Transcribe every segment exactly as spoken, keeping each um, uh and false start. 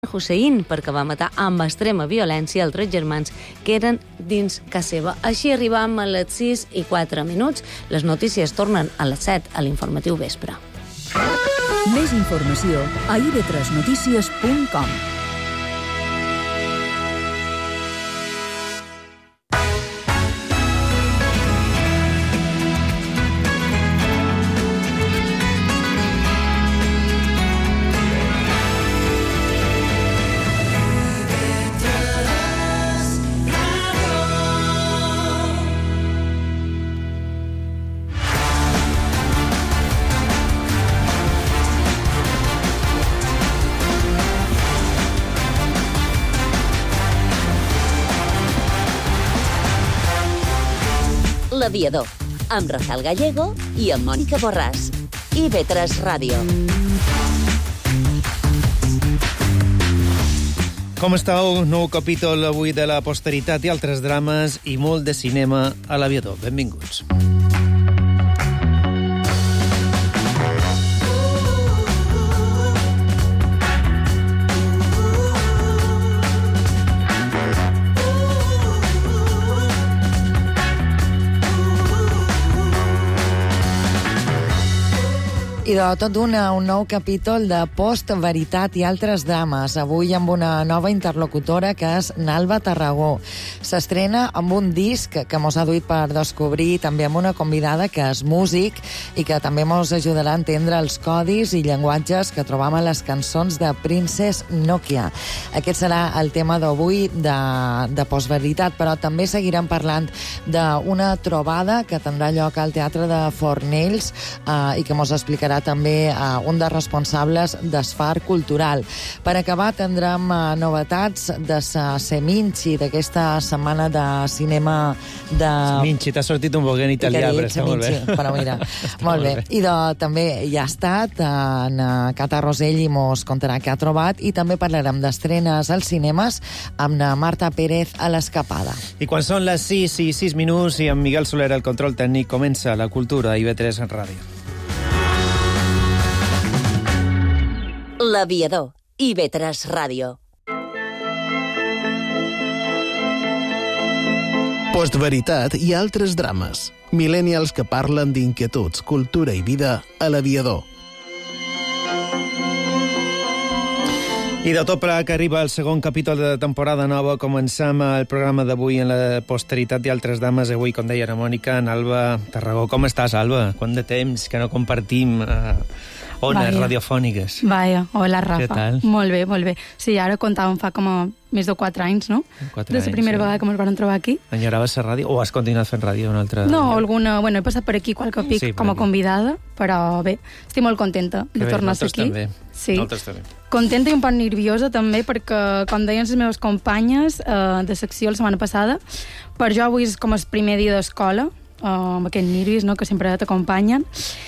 Hussein perquè va matar amb extrema violència els tres germans que eren dins casa seva. Així arribam a les sis i quatre minuts. Les notícies tornen a les set a l'informatiu vespre. Més informació a i ve tres notícies punt com. L'Aviador, amb Rafael Gallego i amb Mònica Borràs. i ve tres Ràdio. Com estàu? Nou capítol avui de la posteritat i altres drames i molt de cinema a l'Aviador. Benvinguts. I de tot d'una, un nou capítol de Post-veritat i altres drames. Avui amb una nova interlocutora que és Nalba Tarragó. S'estrena amb un disc que mos ha duit per descobrir, també amb una convidada que és músic i que també mos ajudarà a entendre els codis i llenguatges que trobam a les cançons de Princess Nokia. Aquest serà el tema d'avui de, de Post-veritat, però també seguirem parlant d'una trobada que tindrà lloc al Teatre de Fornells eh, i que mos explicarà també uh, un dels responsables d'Esfar Cultural. Per acabar, tindrem uh, novetats de la Seminci, d'aquesta setmana de cinema de... Seminci, t'ha sortit un poc en italià, però està molt bé. Però mira, molt, molt bé. bé. I de, també hi ha estat en uh, Cata Rosell i mos contarà què ha trobat, i també parlarem d'estrenes als cinemes amb na Marta Pérez a l'Escapada. I quan són les sis i sis minuts i amb Miguel Soler al control tècnic, comença la cultura a i ve tres Ràdio. L'Aviador, i ve tres Ràdio. Postveritat i altres drames. Millennials que parlen d'inquietuds, cultura i vida a l'Aviador. I de tot pla que arriba el segon capítol de temporada nova, comencem el programa d'avui en la posteritat i altres dames. Avui, com deia la Mònica, en Alba Tarragó. Com estàs, Alba? Quant de temps que no compartim uh, ones Vaya. radiofòniques. Vaja, hola, Rafa. Què tal? Molt bé, molt bé. Sí, ara comptàvem fa com a més de quatre anys, no? Quatre Des de la primera anys, vegada sí. que ens van trobar aquí. Enyoraves la ràdio? O has continuat fent ràdio una altra... No, alguna... Bueno, he passat per aquí qualque pic sí, com a aquí. convidada, però bé, estic molt contenta Que de bé, tornar a ser aquí. També. Sí. Nosaltres també. Contenta i un poc nerviosa també, perquè, com deien les meves companyes eh, de secció la setmana passada, per jo avui és com el primer dia d'escola, eh, amb aquests nervis, no?, que sempre t'acompanyen.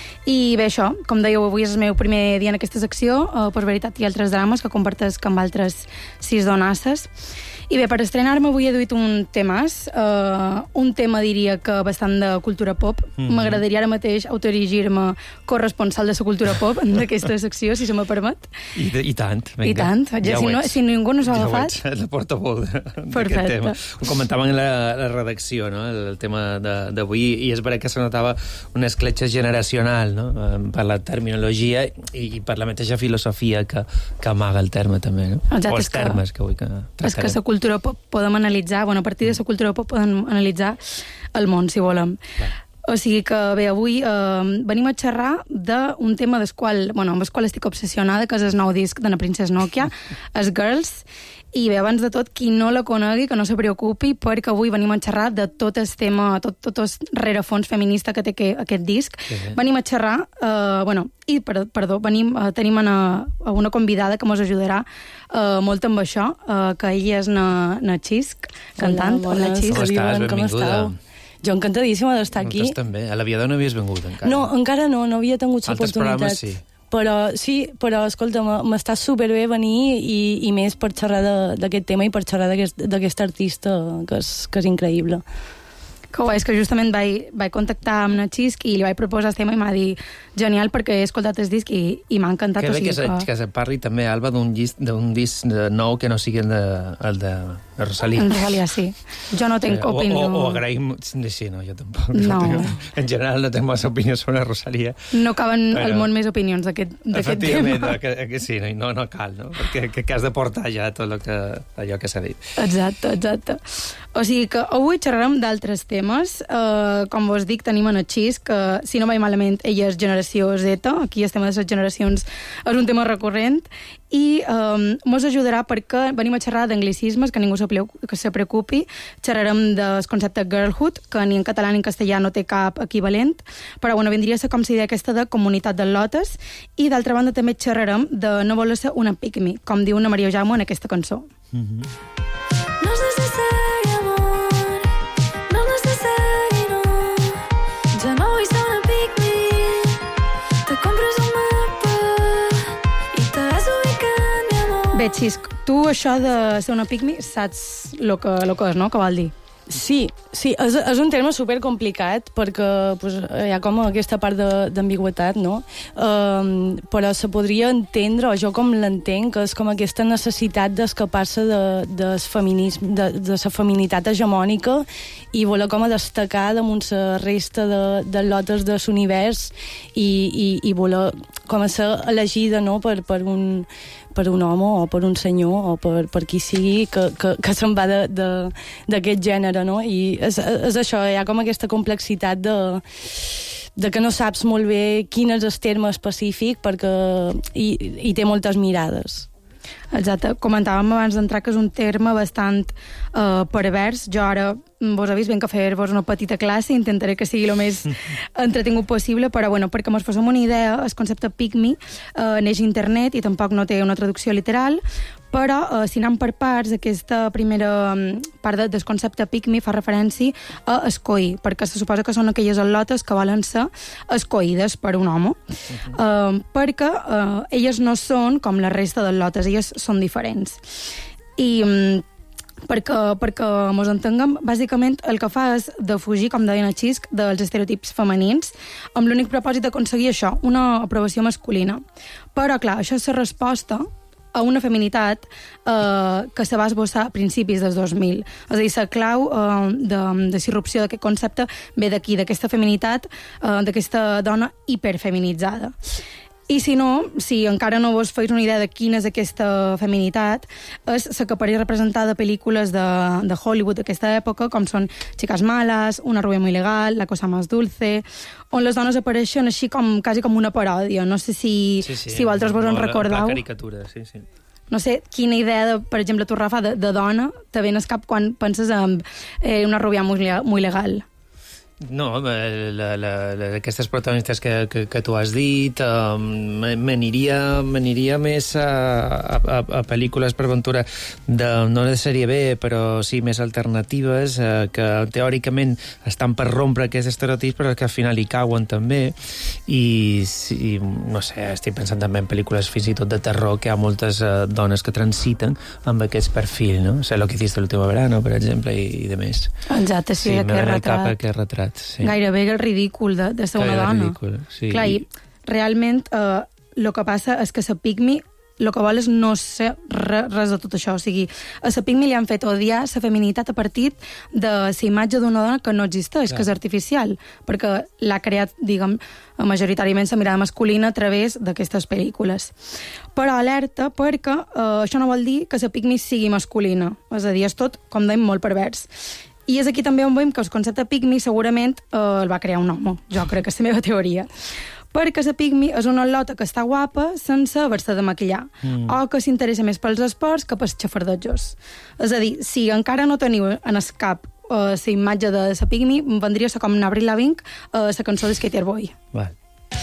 I bé, això, com dèieu, avui és el meu primer dia en aquesta secció, eh, Post-veritat i altres drames, que compartesc amb altres sis donasses. I bé, per estrenar-me avui he duit un temàs, uh, un tema diria que bastant de cultura pop. Mm-hmm. M'agradaria ara mateix autorigir-me corresponsal de la cultura pop d'aquesta secció, si se me permet. I, de, i tant, vinga. I tant, ja si, no, si ningú no s'ha ja agafat. Ja la portaveu d'aquest tema. Ho comentàvem en la, la redacció, no?, el, el tema d'avui, i és veritat que se notava una escletxa generacional, no?, per la terminologia i, i per la mateixa filosofia que, que amaga el terme també, no? Exacte, o els termes que, que avui que tractarem. És que la cultura pop podem analitzar, bueno, a partir de la cultura pop podem analitzar el món, si volem. Clar. O sigui que, bé, avui eh, venim a xerrar d'un tema del qual, bueno, amb el qual estic obsessionada, que és el nou disc de la Princess Nokia, els Girls. I bé, abans de tot, qui no la conegui, que no se preocupi, perquè avui venim a xerrar de tot el tema, tot, tot el rerefons feminista que té que, aquest disc. Sí. Venim a xerrar, eh, bueno, i, per, perdó, venim, eh, tenim una, una convidada que ens ajudarà eh, molt amb això, eh, que ella és na, na Xisc, cantant. Hola, Hola Xisc. Com estàs? Com estàu? Jo encantadíssima d'estar aquí. Nosaltres també. A l'Aviador no havies vengut encara. No, encara no, no havia tingut l'oportunitat. Altres programes sí. Però sí, però escolta, m'està superbé venir i, i més per xerrar d'aquest tema i per xerrar d'aquest artista que és, que és increïble. Que guai, és que justament vaig, vaig contactar amb Natxisc i li vaig proposar el tema i m'ha dit genial perquè he escoltat el disc i, i m'ha encantat. Que bé o sigui, que, se, que... que se parli també, Alba, d'un disc, d'un disc nou que no sigui el de, el de, de Rosalía. En Rosalía, sí. Jo no tenc eh, opinió... O, o, o agraïm... Sí, no, jo tampoc. No. no tengo, en general no tenc massa opinió sobre Rosalía. No caben però... al món més opinions d'aquest tema. Efectivament, que, que sí, no, no cal, no? Perquè que, que has de portar ja tot el que, allò que s'ha dit. Exacte, exacte. O sigui que avui xerrarem d'altres temes. Uh, com vos dic, tenim en Xis, que si no vaig malament, ella és generació Z, aquí el tema de les generacions és un tema recurrent, i um, mos ajudarà perquè venim a xerrar d'anglicismes, que ningú se, que se preocupi. Xerrarem del concepte girlhood, que ni en català ni en castellà no té cap equivalent, però bueno, vindria a ser com si idea aquesta de comunitat del lotes, i d'altra banda també xerrarem de no voler ser una pick-me, com diu una Maria Jaume en aquesta cançó. Mm-hmm. Bé, Xisc, tu això de ser una pick-me saps el que, lo que és, no? Què vol dir? Sí, sí, és, és un terme supercomplicat perquè pues, hi ha com aquesta part d'ambigüetat, no? Um, però se podria entendre, o jo com l'entenc, que és com aquesta necessitat d'escapar-se de, de, feminisme, de, de la feminitat hegemònica i voler com a destacar damunt la resta de, de lotes de l'univers i, i, i voler com a ser elegida, no?, per, per un per un home o per un senyor o per, per qui sigui que, que, que se'n va d'aquest gènere, no? I és, és això, hi ha com aquesta complexitat de, de que no saps molt bé quin és el terme específic perquè hi, hi té moltes mirades. Exacte, comentàvem abans d'entrar que és un terme bastant uh, pervers. Jo ara vos he vist ben que fer-vos una petita classe, intentaré que sigui el més entretingut possible, però bueno, perquè mos posem una idea, el concepte pick-me uh, neix a internet i tampoc no té una traducció literal, però uh, si anem per parts, aquesta primera um, part de, del concepte pick-me fa referència a escoir, perquè se suposa que són aquelles al·lotes que volen ser escoïdes per un home, uh, perquè uh, elles no són com la resta de lotes, elles són diferents. I um, perquè, perquè mos entenguem, bàsicament el que fa és de fugir, com deien el Xisc, dels estereotips femenins, amb l'únic propòsit d'aconseguir això, una aprovació masculina. Però, clar, això és la resposta a una feminitat eh, que se va esbossar a principis dels dos mil. És a dir, la clau eh, de, de disrupció d'aquest concepte ve d'aquí, d'aquesta feminitat, eh, d'aquesta dona hiperfeminitzada. I si no, si encara no vos feis una idea de quina és aquesta feminitat, és la que apareix representada a pel·lícules de, de Hollywood d'aquesta època, com són Chicas malas, Una rubia muy legal, La cosa más dulce, on les dones apareixen així com, quasi com una paròdia. No sé si, sí, sí, si vosaltres vos en recordeu. La caricatura, sí, sí. No sé quina idea, de, per exemple, tu, Rafa, de, de dona te ven al cap quan penses en eh, Una rubia muy, muy legal. No, la, la, la, aquestes protagonistes que, que, que tu has dit, um, m'aniria m'aniria més a, a, a pel·lícules per aventura de, no de sèrie B, però sí més alternatives, eh, que teòricament estan per rompre aquests estereotips, però que al final hi cauen també. I, i no sé, estic pensant també en pel·lícules fins i tot de terror, que hi ha moltes eh, dones que transiten amb aquest perfil, no? Sé lo que hiciste el último verano, per exemple, i, i de més. Exacte, sí, sí aquest retrat. Cap, aquest retrat. Sí. Gairebé el ridícul de, de ser una dona. Ridícul, sí. Clar, i realment el eh, que passa és que la pick-me el que vol és no ser res, res de tot això. O sigui, a la pick-me li han fet odiar la feminitat a partir de la imatge d'una dona que no existeix, clar, que és artificial, perquè l'ha creat, diguem, majoritàriament la mirada masculina a través d'aquestes pel·lícules. Però alerta, perquè eh, això no vol dir que la pick-me sigui masculina. És a dir, és tot, com dèiem, molt pervers. I és aquí també on veiem que el concepte pick-me segurament eh, el va crear un home. Jo crec que és la meva teoria. Perquè la pick-me és una lota que està guapa sense haver-se de maquillar, mm. o que s'interessa més pels esports que pels xafardotjos. És a dir, si encara no teniu en el cap la uh, imatge de la pick-me, vendria a ser com Avril Lavigne a uh, la cançó de Skater Boy. Val.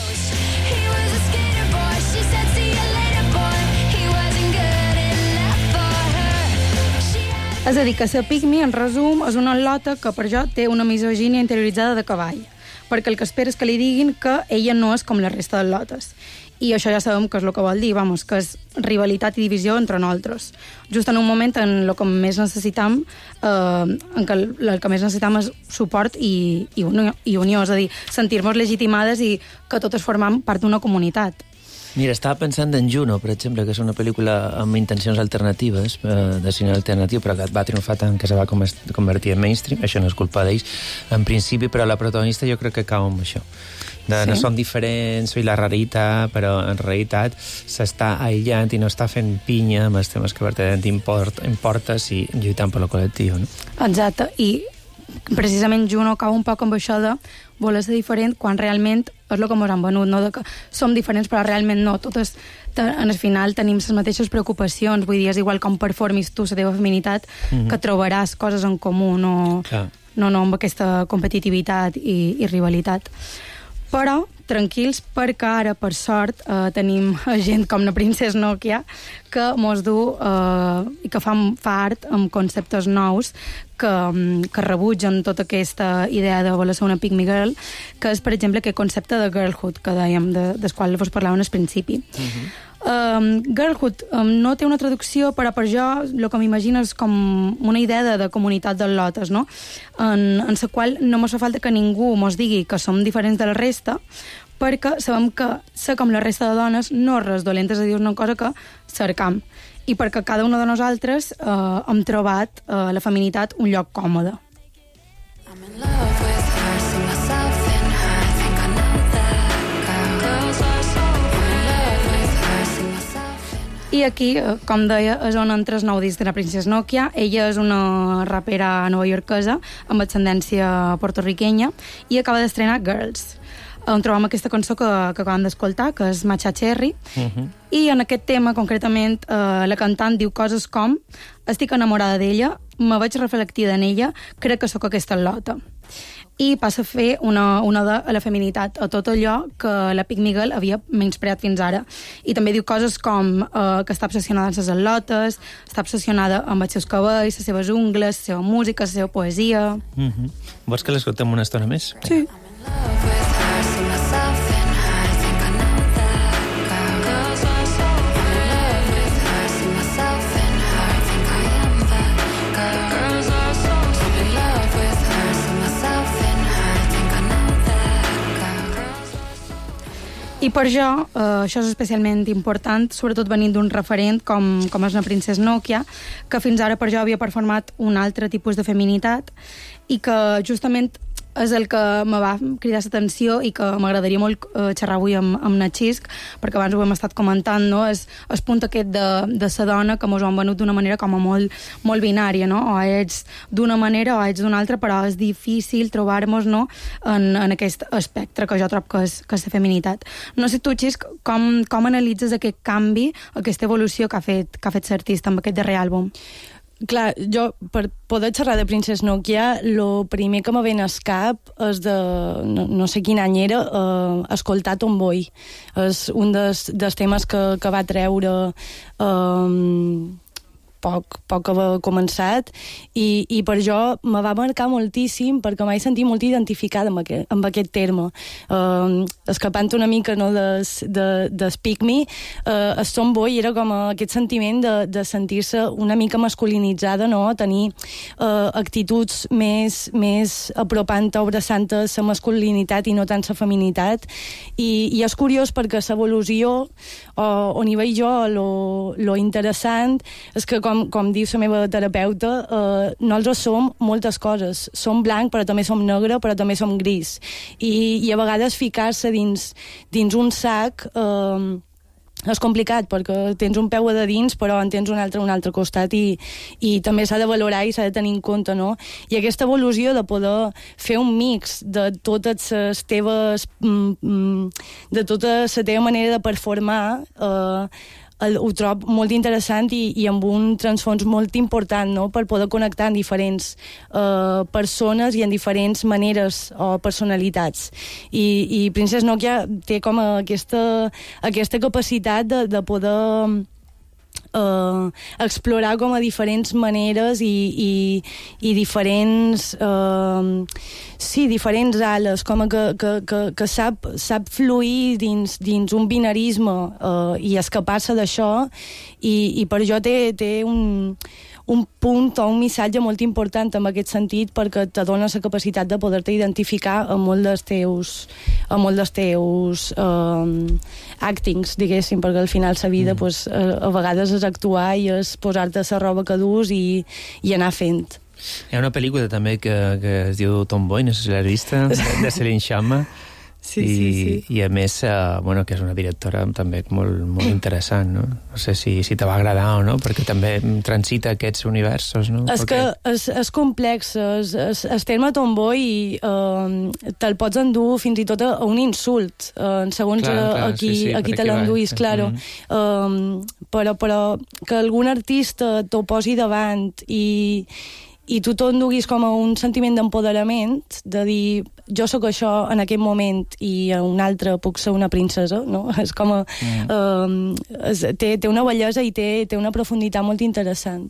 És a dir, que la pick-me, en resum, és una lota que per jo té una misogínia interioritzada de cavall, perquè el que espera és que li diguin que ella no és com la resta de lotes. I això ja sabem què és el que vol dir, vamos, que és rivalitat i divisió entre nosaltres. Just en un moment en el que més necessitam, eh, en què el, el que més necessitam és suport i, i, unió, i unió, és a dir, sentir-nos legitimades i que totes formam part d'una comunitat. Mira, estava pensant en Juno, per exemple, que és una pel·lícula amb intencions alternatives, eh, de cine alternatiu, però que va triomfar tant que se va convertir en mainstream. Això no és culpa d'ells, en principi, però la protagonista jo crec que cau amb això. De, sí? No som diferents, soy la rarita, però en realitat s'està aïllant i no està fent pinya amb els temes que verdaderament import, importes i lluitant per lo col·lectiu, no? Exacte, i precisament Juno cau un poc amb això de voler ser diferent quan realment és el que ens han venut, no? De que som diferents però realment no, totes en el final tenim les mateixes preocupacions, vull dir, és igual com performis tu la teva feminitat, mm-hmm. que trobaràs coses en comú, no, no, no amb aquesta competitivitat i, i rivalitat. Però tranquils, perquè ara, per sort, eh, tenim gent com la Princess Nokia que mos du eh, i que fa, fa art amb conceptes nous que, que rebutgen tota aquesta idea de voler ser una pick me girl, que és, per exemple, aquest concepte de girlhood que dèiem, de, del qual vos parlàvem al principi. Uh-huh. Um, girlhood um, no té una traducció, però per jo el que m'imagino és com una idea de, de comunitat del lotes, no? En, en la qual no mos fa falta que ningú mos digui que som diferents de la resta, perquè sabem que ser com la resta de dones no és res dolent, és a dir, una cosa que cercam, i perquè cada una de nosaltres eh, hem trobat eh, la feminitat un lloc còmode. I'm in love with her, see myself in her, think I know that girl. Girls are so I'm in love with her, see myself in her. I aquí, com deia, és on entra el nou disc de la Princess Nokia. Ella és una rapera novaiorquesa amb ascendència portorriquenya i acaba d'estrenar Girls, on trobam aquesta cançó que, que acabem d'escoltar, que és Matcha Cherry, uh-huh. i en aquest tema, concretament, eh, la cantant diu coses com: estic enamorada d'ella, me vaig reflectida en ella, crec que sóc aquesta lota. I passa a fer una, una de a la feminitat, a tot allò que la Pick Me Girl havia menyspreat fins ara. I també diu coses com eh, que està obsessionada amb les al·lotes, està obsessionada amb els seus cabells, les seves ungles, la seva música, la seva poesia... Uh-huh. Vols que l'escoltem una estona més? Sí. I per això, eh, això és especialment important, sobretot venint d'un referent com, com és la Princess Nokia, que fins ara per jo havia performat un altre tipus de feminitat i que justament és el que me va cridar l'atenció i que m'agradaria molt eh, xerrar avui amb, amb Natxisc, perquè abans ho hem estat comentant, no? És el punt aquest de, de sa dona que mos ho han venut d'una manera com a molt, molt binària, no? O ets d'una manera o ets d'una altra, però és difícil trobar-nos, no? en, en aquest espectre que jo trobo que és, que és la feminitat. No sé tu, Xisc, com, com analitzes aquest canvi, aquesta evolució que ha fet, que ha fet l'artista amb aquest darrer àlbum? Clar, jo, per poder xerrar de Princess Nokia, el primer que me ven al cap és de, no, no sé quin any era, uh, escoltar Tomboy. És un dels, dels temes que, que va treure um, poc, poc que havia començat, i, i per jo me va marcar moltíssim perquè m'he sentit molt identificada amb aquest, amb aquest terme. Uh, escapant una mica, no, des, de, de Speak Me, uh, el Tomboy era com aquest sentiment de, de sentir-se una mica masculinitzada, no? Tenir uh, actituds més, més apropant-te, abraçant-te la masculinitat i no tant la feminitat, i, i és curiós perquè l'evolució, uh, on hi veig jo lo, lo interessant, és que com, com diu la meva terapeuta, eh, nosaltres som moltes coses. Som blanc, però també som negre, però també som gris. I, i a vegades ficar-se dins, dins un sac eh, és complicat, perquè tens un peu a dins, però en tens un altre un altre costat, i, i també s'ha de valorar i s'ha de tenir en compte, no? I aquesta evolució de poder fer un mix de totes les teves... Mm, de tota la teva manera de performar... Eh, el, ho trob molt interessant i, i amb un transfons molt important, no? Per poder connectar amb diferents uh, persones i en diferents maneres o personalitats. I, i Princess Nokia té com aquesta, aquesta capacitat de, de poder uh, explorar com a diferents maneres i, i, i diferents uh, sí, diferents ales, com que, que, que, que sap, sap fluir dins, dins un binarisme uh, i escapar-se d'això, i, i per jo té, té un un punt o un missatge molt important en aquest sentit, perquè te dona la capacitat de poder-te identificar amb molt dels teus, amb molt dels teus um, actings, diguéssim, perquè al final la vida mm. pues, a, a vegades és actuar i és posar-te la roba que dus i, i anar fent. Hi ha una pel·lícula també que, que es diu Tomboy, no sé si l'has vista, de Celine Sciamma. Sí, I, sí, sí. I a més, uh, bueno, que és una directora també molt, molt interessant, no? No sé si, si te va agradar o no, perquè també transita aquests universos, no? És perquè... que és, és complex, és, és, el terme tomboy uh, te'l pots endur fins i tot a un insult, uh, segons clar, clar, a qui, sí, sí, a qui te l'enduís, claro. Mm. Um, però, però que algun artista t'ho posi davant i i tu t'enduguis com a un sentiment d'empoderament, de dir, jo sóc això en aquest moment i a un altre puc ser una princesa, no? És com a... Mm. Uh, és, té, té una bellesa i té, té una profunditat molt interessant.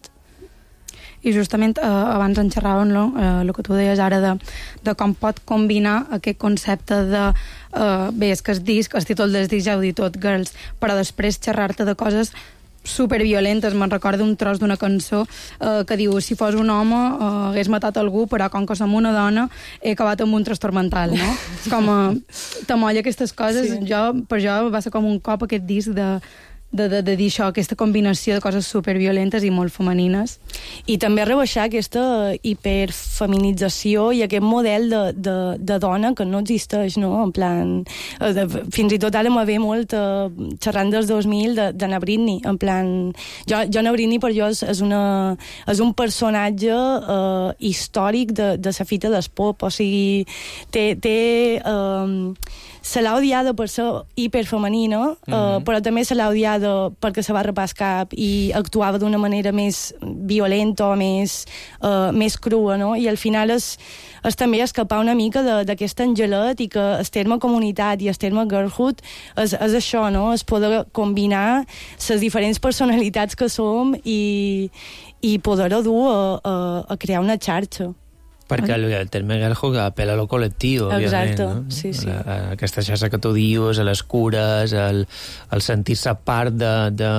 I justament eh, abans en xerràvem, no? eh, el que tu deies ara de, de com pot combinar aquest concepte de eh, bé, és que el disc, el títol del disc ja ho dit tot, Girls, però després xerrar-te de coses superviolentes. Me'n recordo un tros d'una cançó eh, que diu, si fos un home eh, hagués matat algú, però com que som una dona he acabat amb un trastorn mental, no? Com a t'amolla aquestes coses. Sí. Jo, per jo va ser com un cop aquest disc de De, de, de dir això, aquesta combinació de coses superviolentes i molt femenines. I també rebaixar aquesta hiperfeminització i aquest model de, de, de dona que no existeix, no? En plan, de, fins i tot ara me ve molt uh, xerrant dels dos mil d'Anna de, Britney, en plan, jo, jo Anna Britney per jo és, és, una, és un personatge uh, històric de, de la fita del pop, o sigui, té... té uh, se l'ha odiada per ser hiperfemenina, mm-hmm. uh, però també se l'ha odiada perquè se va rapar el cap i actuava d'una manera més violenta o més, uh, més crua, no? I al final és, és també escapar una mica d'aquest angelet, i que el terme comunitat i el terme girlhood és, és això, no? És poder combinar les diferents personalitats que som i, i poder-ho dur a, a, a crear una xarxa. Perquè el, el terme girlhood apela a lo col·lectiu, òbviament. Exacte, no? sí, sí. A, a aquesta xarxa que tu dius, a les cures, el, el sentir-se part de... de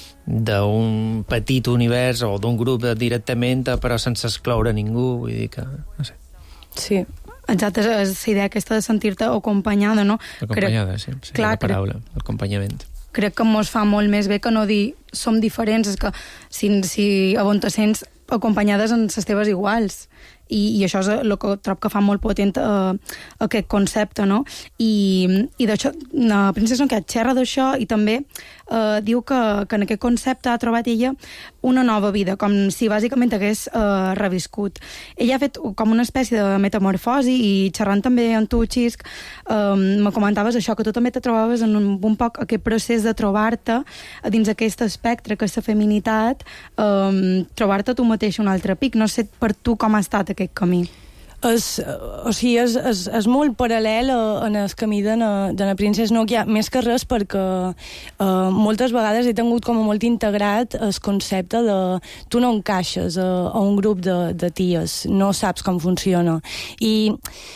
d'un petit univers o d'un grup directament, però sense excloure ningú, vull dir que... No sé. Sí. Exacte, és la idea aquesta de sentir-te acompanyada, no? Acompanyada, crec... sí, sí, clar, la paraula, crec... acompanyament. Crec que mos fa molt més bé que no dir som diferents, és que si, si a on te sents acompanyades en les teves iguals. I, i això és el que trobo que fa molt potent eh, aquest concepte, no? I, i d'això, la princesa que xerra d'això i també eh, diu que, que en aquest concepte ha trobat ella una nova vida, com si bàsicament hagués eh, reviscut. Ella ha fet com una espècie de metamorfosi, i xerrant també amb tu, Xisc, eh, me comentaves això, que tu també te trobaves en un, un poc aquest procés de trobar-te dins aquest espectre, que és la feminitat, eh, trobar-te tu mateix un altre pic. No sé per tu com ha estat aquest camí. És, o sigui, és, és, és molt paral·lel a, en el camí de la, de la princesa Nokia, més que res perquè eh, moltes vegades he tingut com a molt integrat el concepte de tu no encaixes a, a un grup de, de ties, no saps com funciona. I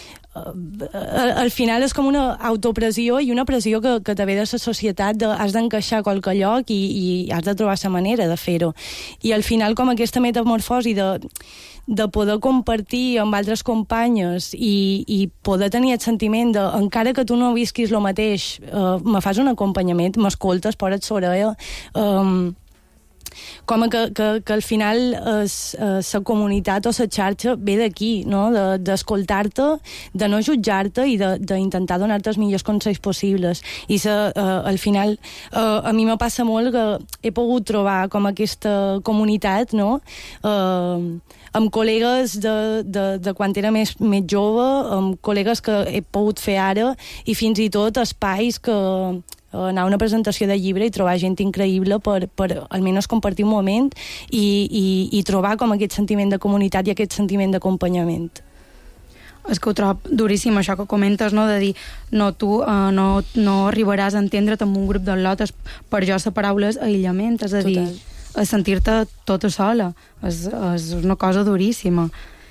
al final és com una autopressió i una pressió que, que te ve de la societat de has d'encaixar a qualque lloc i, i has de trobar la manera de fer-ho. I al final com aquesta metamorfosi de, de poder compartir amb altres companyes i, i poder tenir el sentiment de, encara que tu no visquis el mateix, uh, me fas un acompanyament, m'escoltes, posa't sobre ella, um, com que, que, que al final la comunitat o la xarxa ve d'aquí, no? D'escoltar-te, de no jutjar-te i d'intentar donar-te els millors consells possibles. I se, uh, al final uh, a mi me passa molt que he pogut trobar com aquesta comunitat, no? Uh, amb col·legues de, de, de quan era més, més jove, amb col·legues que he pogut fer ara, i fins i tot espais que anar a una presentació de llibre i trobar gent increïble per, per almenys compartir un moment i, i, i trobar com aquest sentiment de comunitat i aquest sentiment d'acompanyament. És que ho trobo duríssim, això que comentes, no? De dir, no, tu uh, no, no arribaràs a entendre't amb un grup de lotes. Per jo la paraula és aïllament, és a dir... Total. a sentir-te tota sola. És, és una cosa duríssima.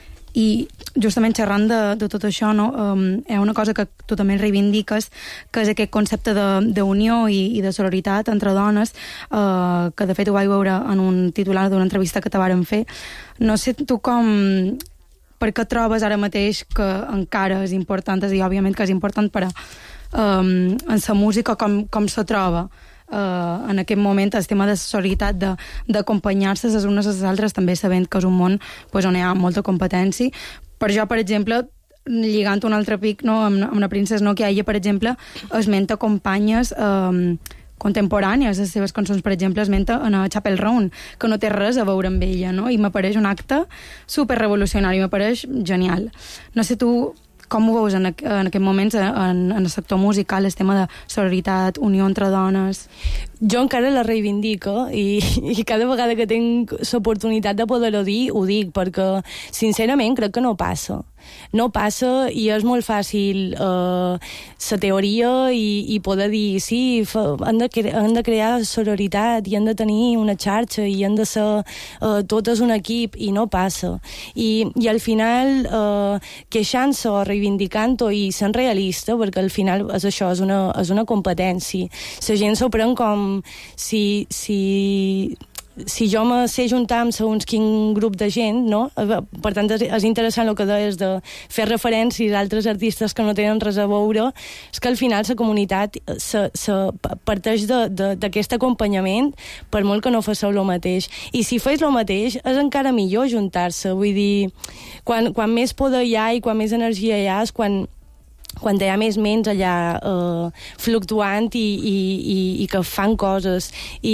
I justament xerrant de, de tot això, no, um, hi ha una cosa que tu també reivindiques, que és aquest concepte d'unió i, i de solidaritat entre dones, uh, que de fet ho vaig veure en un titular d'una entrevista que te vàrem fer. No sé tu com... per què trobes ara mateix que encara és important, i òbviament que és important per a, um, en la música, com, com se troba Uh, en aquest moment el tema de solidaritat, d'acompanyar-se les unes a les altres, també sabent que és un món pues, on hi ha molta competència. Per jo, per exemple, lligant un altre pic, no, amb, amb la princesa Nokia, ella, per exemple, esmenta companyes um, contemporànies, les seves cançons, per exemple, esmenta en a Chapel Roan, que no té res a veure amb ella, no? I m'apareix un acte superrevolucionari, m'apareix genial. No sé tu com ho veus en, en aquests moments en, en el sector musical, el tema de solidaritat, unió entre dones? Jo encara la reivindico i, i cada vegada que tinc l'oportunitat de poder-ho dir, ho dic, perquè sincerament crec que no passa. No passa i és molt fàcil la uh, teoria i, i poder dir sí, fa, han, de cre han de crear sororitat i han de tenir una xarxa i han de ser uh, totes un equip, i no passa. I, i al final uh, queixant-se o reivindicant-ho i sent realista, perquè al final és això, és una, és una competència. La gent s'ho pren com si... si si jo me sé juntar amb segons quin grup de gent, no? Per tant, és, és interessant el que deies de fer referències a altres artistes que no tenen res a veure, és que al final la comunitat se, se parteix d'aquest acompanyament, per molt que no faceu el mateix. I si feis el mateix, és encara millor juntar-se. Vull dir, quan, quan més poder hi ha i quan més energia hi ha, és quan quan hi ha més ments allà eh, fluctuant i, i, i, i que fan coses. I...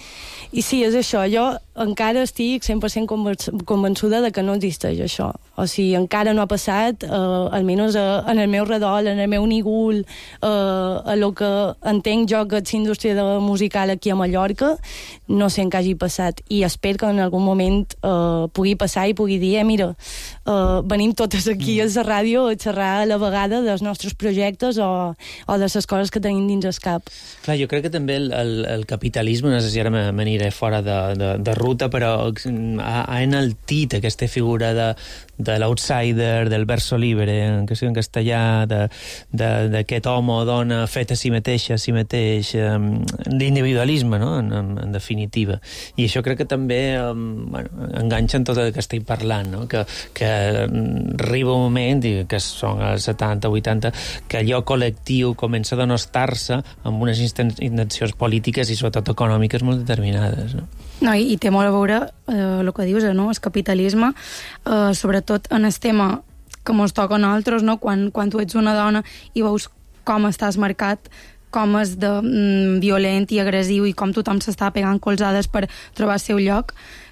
I sí, és això, jo encara estic cent per cent convençuda de que no existeix això. O sigui, encara no ha passat, eh, almenys en el meu redol, en el meu nigul, eh, a lo que entenc jo que és indústria musical aquí a Mallorca, no sé en què hagi passat. I espero que en algun moment eh, pugui passar i pugui dir, eh, mira, eh, venim totes aquí a la ràdio a xerrar a la vegada dels nostres projectes o, o de les coses que tenim dins el cap. Clar, jo crec que també el, el, el capitalisme, no sé si ara m'aniré fora de, de, de ruta, però ha, ha enaltit aquesta figura de, de l'outsider, del verso libre, en, en castellà, d'aquest home o dona fet a si mateixa, a si mateix, l'individualisme, no? en, en, en definitiva. I això crec que també um, bueno, enganxa en tot el que estic parlant, no? que, que arriba un moment, que són els setanta, vuitanta, que allò col·lectiu comença a denostar-se amb unes intencions polítiques i sobretot econòmiques molt determinades. No? No, i, i té molt a veure eh, el que dius, no? El capitalisme, eh, sobretot en el tema que ens toca a nosaltres, no? quan, quan tu ets una dona i veus com estàs marcat, com és de mm, violent i agressiu i com tothom s'està pegant colzades per trobar el seu lloc,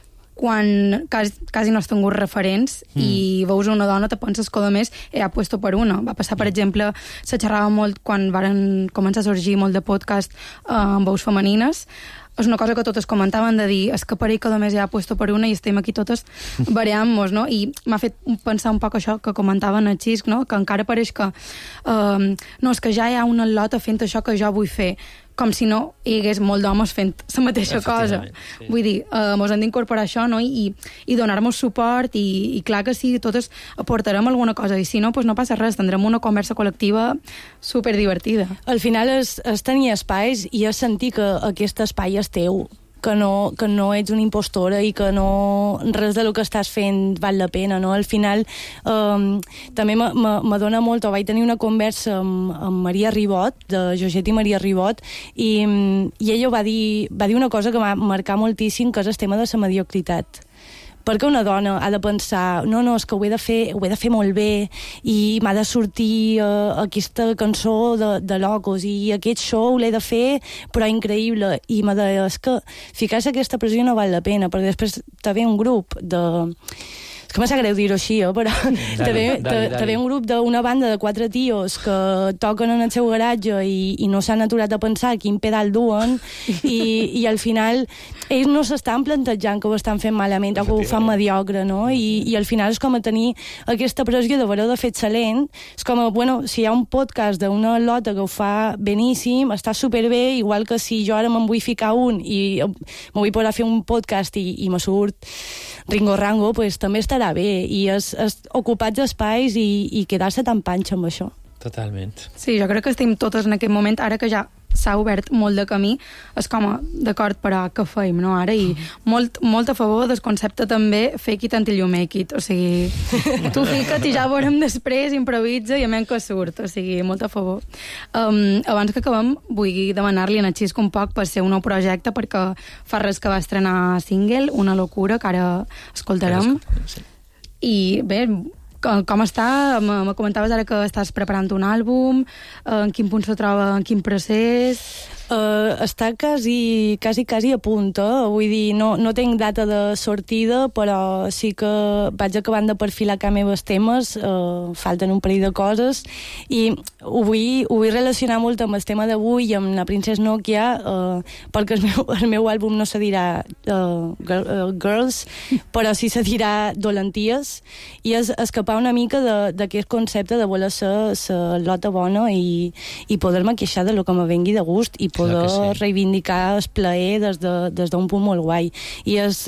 quan quasi, quasi no has tingut referents mm. i veus una dona, te penses que a més he apuesto per una. Va passar, per exemple, se xerrava molt quan varen començar a sorgir molt de podcast eh, amb veus femenines. És una cosa que totes comentaven de dir, és que per ell que només hi ha apuesto per una i estem aquí totes variant-nos, no? I m'ha fet pensar un poc això que comentaven a Xisc, no? Que encara pareix que um, no, és que ja hi ha una lota fent això que jo vull fer, com si no hi hagués molt d'homes fent la mateixa cosa. Sí. Vull dir, eh, mos hem d'incorporar això, no? I, i donar-nos suport, i, i clar que sí, totes aportarem alguna cosa, i si no, pues no passa res, tindrem una conversa col·lectiva superdivertida. Al final és, és tenir espais i és sentir que aquest espai és teu, que no, que no ets una impostora i que no, res del que estàs fent val la pena, no? Al final um, també m'adona molt, o vaig tenir una conversa amb, amb Maria Ribot, de Joget i Maria Ribot, i, i ella va dir, va dir una cosa que m'ha marcat moltíssim, que és el tema de la mediocritat. Perquè una dona ha de pensar, no, no, és que ho he de fer, ho he de fer molt bé i m'ha de sortir uh, aquesta cançó de, de locos i aquest show l'he de fer, però increïble. I m'ha de, és que ficar-se aquesta pressió no val la pena, perquè després t'ha ve un grup de... És que me sap greu dir-ho així, eh? Però també un grup d'una banda de quatre tios que toquen en el seu garatge i, i no s'han aturat a pensar quin pedal duen i, i al final ells no s'estan plantejant que ho estan fent malament o que ho fan mediocre, no? I, i al final és com a tenir aquesta pressió d'haver-ho de fer excel·lent. És com a, bueno, si hi ha un podcast d'una lota que ho fa beníssim, està superbé, igual que si jo ara me'n vull ficar un i me vull posar a fer un podcast i, i me surt Ringo Rango, pues, també estarà bé. I és, és ocupar espais i, i quedar-se tan panxa amb això. Totalment. Sí, jo crec que estem totes en aquest moment, ara que ja s'ha obert molt de camí, és com a, d'acord, però què feim, no, ara? I molt, molt a favor del concepte també fake it until you make it, o sigui, tu fica't i ja veurem després, improvisa i a menys que surt, o sigui, molt a favor. Um, abans que acabem, vull demanar-li a Xisco un poc per ser un nou projecte, perquè fa res que va estrenar single, Una locura, que ara escoltarem. Sí. I bé, com està? Me comentaves ara que estàs preparant un àlbum, en quin punt se troba, en quin procés? Uh, està quasi, quasi, quasi a punt, eh? Vull dir, no, no tinc data de sortida, però sí que vaig acabant de perfilar cada meves temes, uh, falten un parell de coses, i ho vull, ho vull relacionar molt amb el tema d'avui i amb la Princess Nokia, uh, perquè el meu, el meu àlbum no se dirà uh, girl, uh, Girls, però sí se dirà Dolenties, i és escapar una mica d'aquest concepte de voler ser la lota bona i, i poder-me queixar de lo que me vengui de gust i poder sí. reivindicar el plaer des d'un de, punt molt guai. I és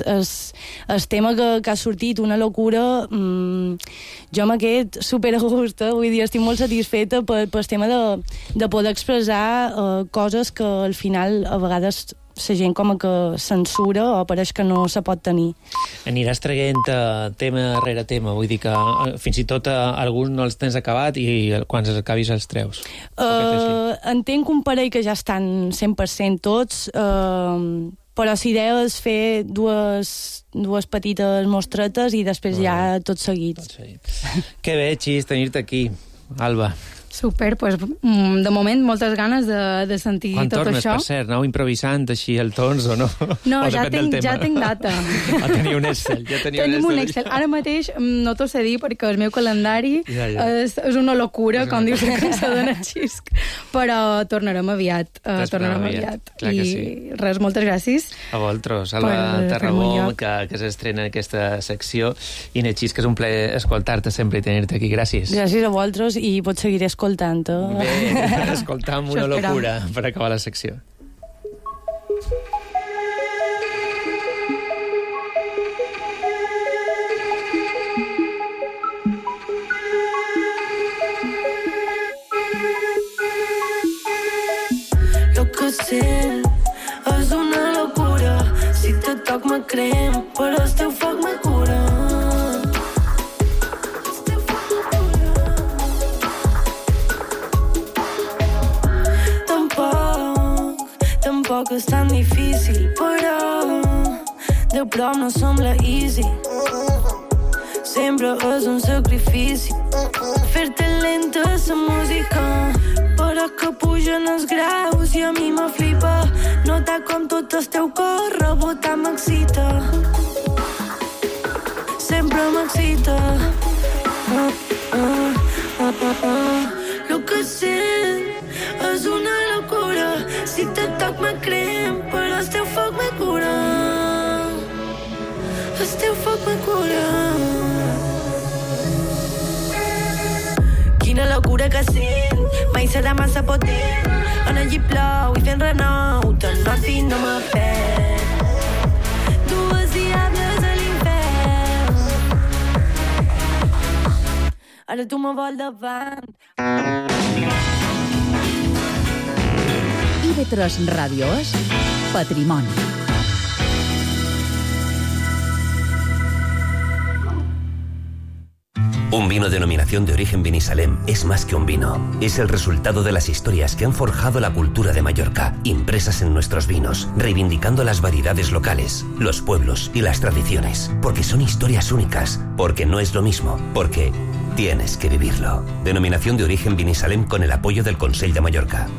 el tema que, que ha sortit, Una locura, mmm, jo amb aquest super a gust, eh? Vull dir, estic molt satisfeta pel, pel tema de, de poder expressar uh, coses que al final a vegades la gent com que censura o pareix que no se pot tenir. Aniràs traient uh, tema rere tema, vull dir que uh, fins i tot uh, alguns no els tens acabat i quan els acabis els treus. Uh, entenc un parell que ja estan cent per cent tots, uh, però la idea és fer dues, dues petites mostretes i després no, ja tot seguit. Tot seguit. Que bé, Xis, tenir-te aquí, Alba. Super, pues, de moment moltes ganes de, de sentir Quan tot tornes, això. Per cert, aneu improvisant així el tons o no? No, o ja, tenc, ja tinc data. O teniu un Excel? Ja Tenim un un Excel. Ara mateix no t'ho sé dir perquè el meu calendari ja, ja. És, és una locura, és com dius la cançó de Xisc, però tornarem aviat. Uh, tornarem aviat. Clar I que sí. Res, moltes gràcies. A vosaltres, Alba Tarragó, que, que s'estrena aquesta secció, i Xisc, que és un plaer escoltar-te sempre i tenir-te aquí. Gràcies. Gràcies a vosaltres i pots seguir escoltant. Eh? Bé, escoltam Una locura per acabar la secció. Lo que sé és una locura, si te toc me crem, però el teu foc me cura. Tampoc és tan difícil, però de prop no sembla easy. Sempre és un sacrifici fer-te lenta la música, però que pugen els graus i a mi me flipa notar com tot el teu cor rebota m'excita. Sempre m'excita. Ah, ah, ah, ah, ah. Lo que sent és una locura, si te toc me crem, però el teu foc me cura. El teu foc me cura. Quina locura que sent, mai serà massa potent. On allí plou i fent renou, tot noti no m'ha fet. Dues diables a l'infern. Ara tu me vol davant. I ve tres Ràdio és Patrimoni. Un vino denominación de origen Vinisalem es más que un vino. Es el resultado de las historias que han forjado la cultura de Mallorca, impresas en nuestros vinos, reivindicando las variedades locales, los pueblos y las tradiciones. Porque son historias únicas, porque no es lo mismo, porque tienes que vivirlo. Denominación de origen Vinisalem con el apoyo del Consell de Mallorca.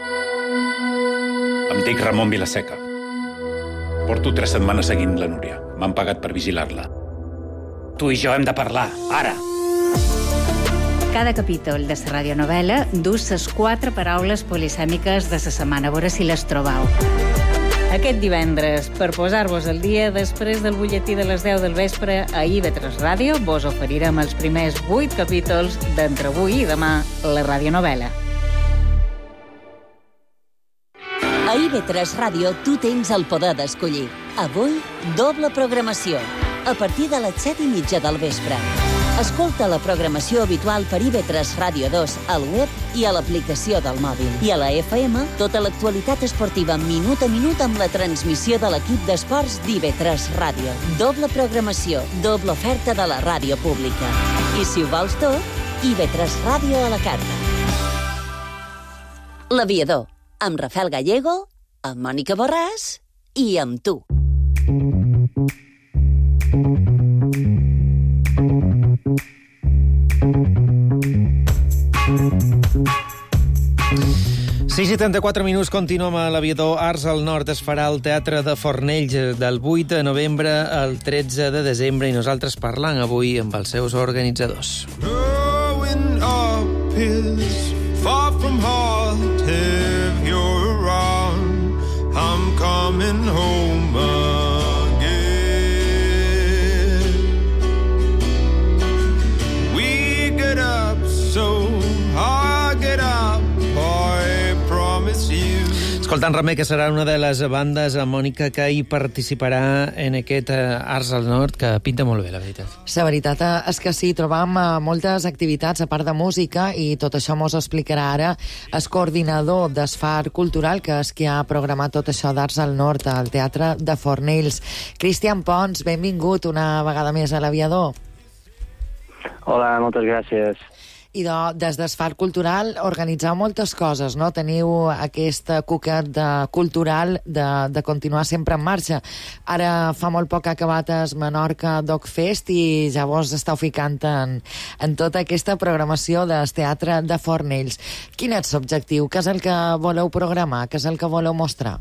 Em dic Ramon Vilaseca. Porto tres setmanes seguint la Núria. m'han pagat per vigilar-la. Tu i jo hem de parlar, ara. Cada capítol de la radionovela dus les quatre paraules polisèmiques de la setmana, a veure si les trobau. Aquest divendres, per posar-vos al dia, després del butlletí de les deu del vespre, a I V tres Ràdio vos oferirem els primers vuit capítols d'entre avui i demà, la radionovela. A I V tres Ràdio tu tens el poder d'escollir. Avui, doble programació. A partir de les set i mitja del vespre. Escolta la programació habitual per I V tres Ràdio dos al web i a l'aplicació del mòbil. I a la F M, tota l'actualitat esportiva minut a minut amb la transmissió de l'equip d'esports d'I V tres Ràdio. Doble programació, doble oferta de la ràdio pública. I si ho vols tot, I V tres Ràdio a la carta. L'Aviador, amb Rafael Gallego, amb Mònica Borràs i amb tu. sis i trenta-quatre minuts, continuem a l'Aviador. Arts al Nord es farà al Teatre de Fornells del vuit de novembre al tretze de desembre i nosaltres parlant avui amb els seus organitzadors. Growing up is far from hard if you're around. I'm coming home again. We get up so hard, get up, boy, promise you. Escoltant, Remé, que serà una de les bandes, a Mònica, que hi participarà en aquest Arts al Nord, que pinta molt bé, la veritat. La veritat és que sí, trobam moltes activitats a part de música i tot això mos explicarà ara el coordinador d'Esfar Cultural, que és qui ha programat tot això d'Arts al Nord al Teatre de Fornells. Cristian Pons, benvingut una vegada més a l'Aviador. Hola, moltes gràcies. I de, des d'Esfar Cultural organitzeu moltes coses, no? Teniu aquest cuquet de, cultural de, de continuar sempre en marxa. Ara fa molt poc ha acabat el Menorca Dog Fest i ja vos esteu ficant en, en tota aquesta programació del Teatre de Fornells. Quin és l'objectiu? Què és el que voleu programar? Què és el que voleu mostrar?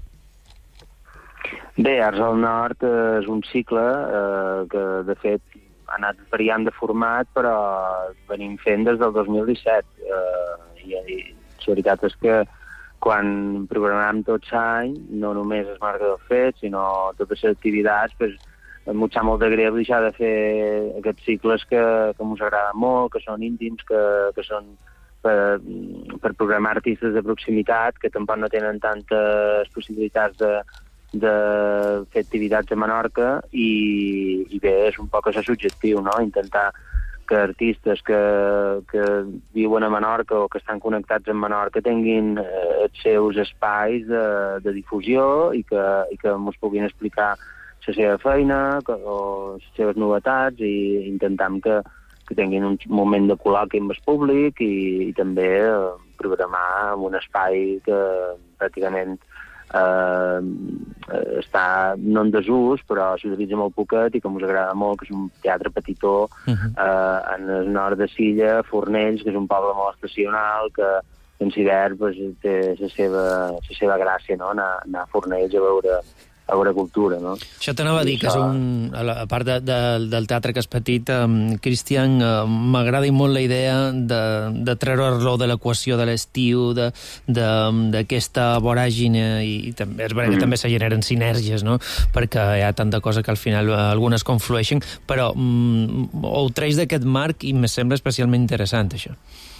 Bé, Arts al Nord és un cicle eh, que, de fet, ha anat variant de format, però venim fent des del dos mil disset. Eh, i, I la veritat és que quan programàvem tot l'any, no només es marca del fet, sinó totes les activitats, pues, em sap molt de greu deixar de fer aquests cicles que, que ens agraden molt, que són íntims, que, que són per, per programar artistes de proximitat, que tampoc no tenen tantes possibilitats de de fer activitats a Menorca i, i bé, és un poc això l'objectiu, no? Intentar que artistes que, que viuen a Menorca o que estan connectats amb Menorca tinguin eh, els seus espais de, de difusió i que, i que ens puguin explicar la seva feina que, o les seves novetats i intentam que, que tinguin un moment de col·loqui amb el públic i, i també eh, programar en un espai que pràcticament Uh, està no en desús, però s'utilitza molt poquet i que ens agrada molt, que és un teatre petitó uh-huh. uh, en el nord de Silla, Fornells, que és un poble molt estacional, que en l'hivern pues, té la seva, la seva gràcia, no? anar, anar a Fornells a veure, a veure cultura. No? Això t'anava a dir, que és un, a part de, de, del teatre que és petit, um, Cristian, uh, m'agrada molt la idea de, de treure-lo de l'equació de l'estiu, d'aquesta voràgine, i, i també, és veritat que mm. també se generen sinergies, no? Perquè hi ha tanta cosa que al final uh, algunes conflueixen, però um, ho treix d'aquest marc i me sembla especialment interessant, això.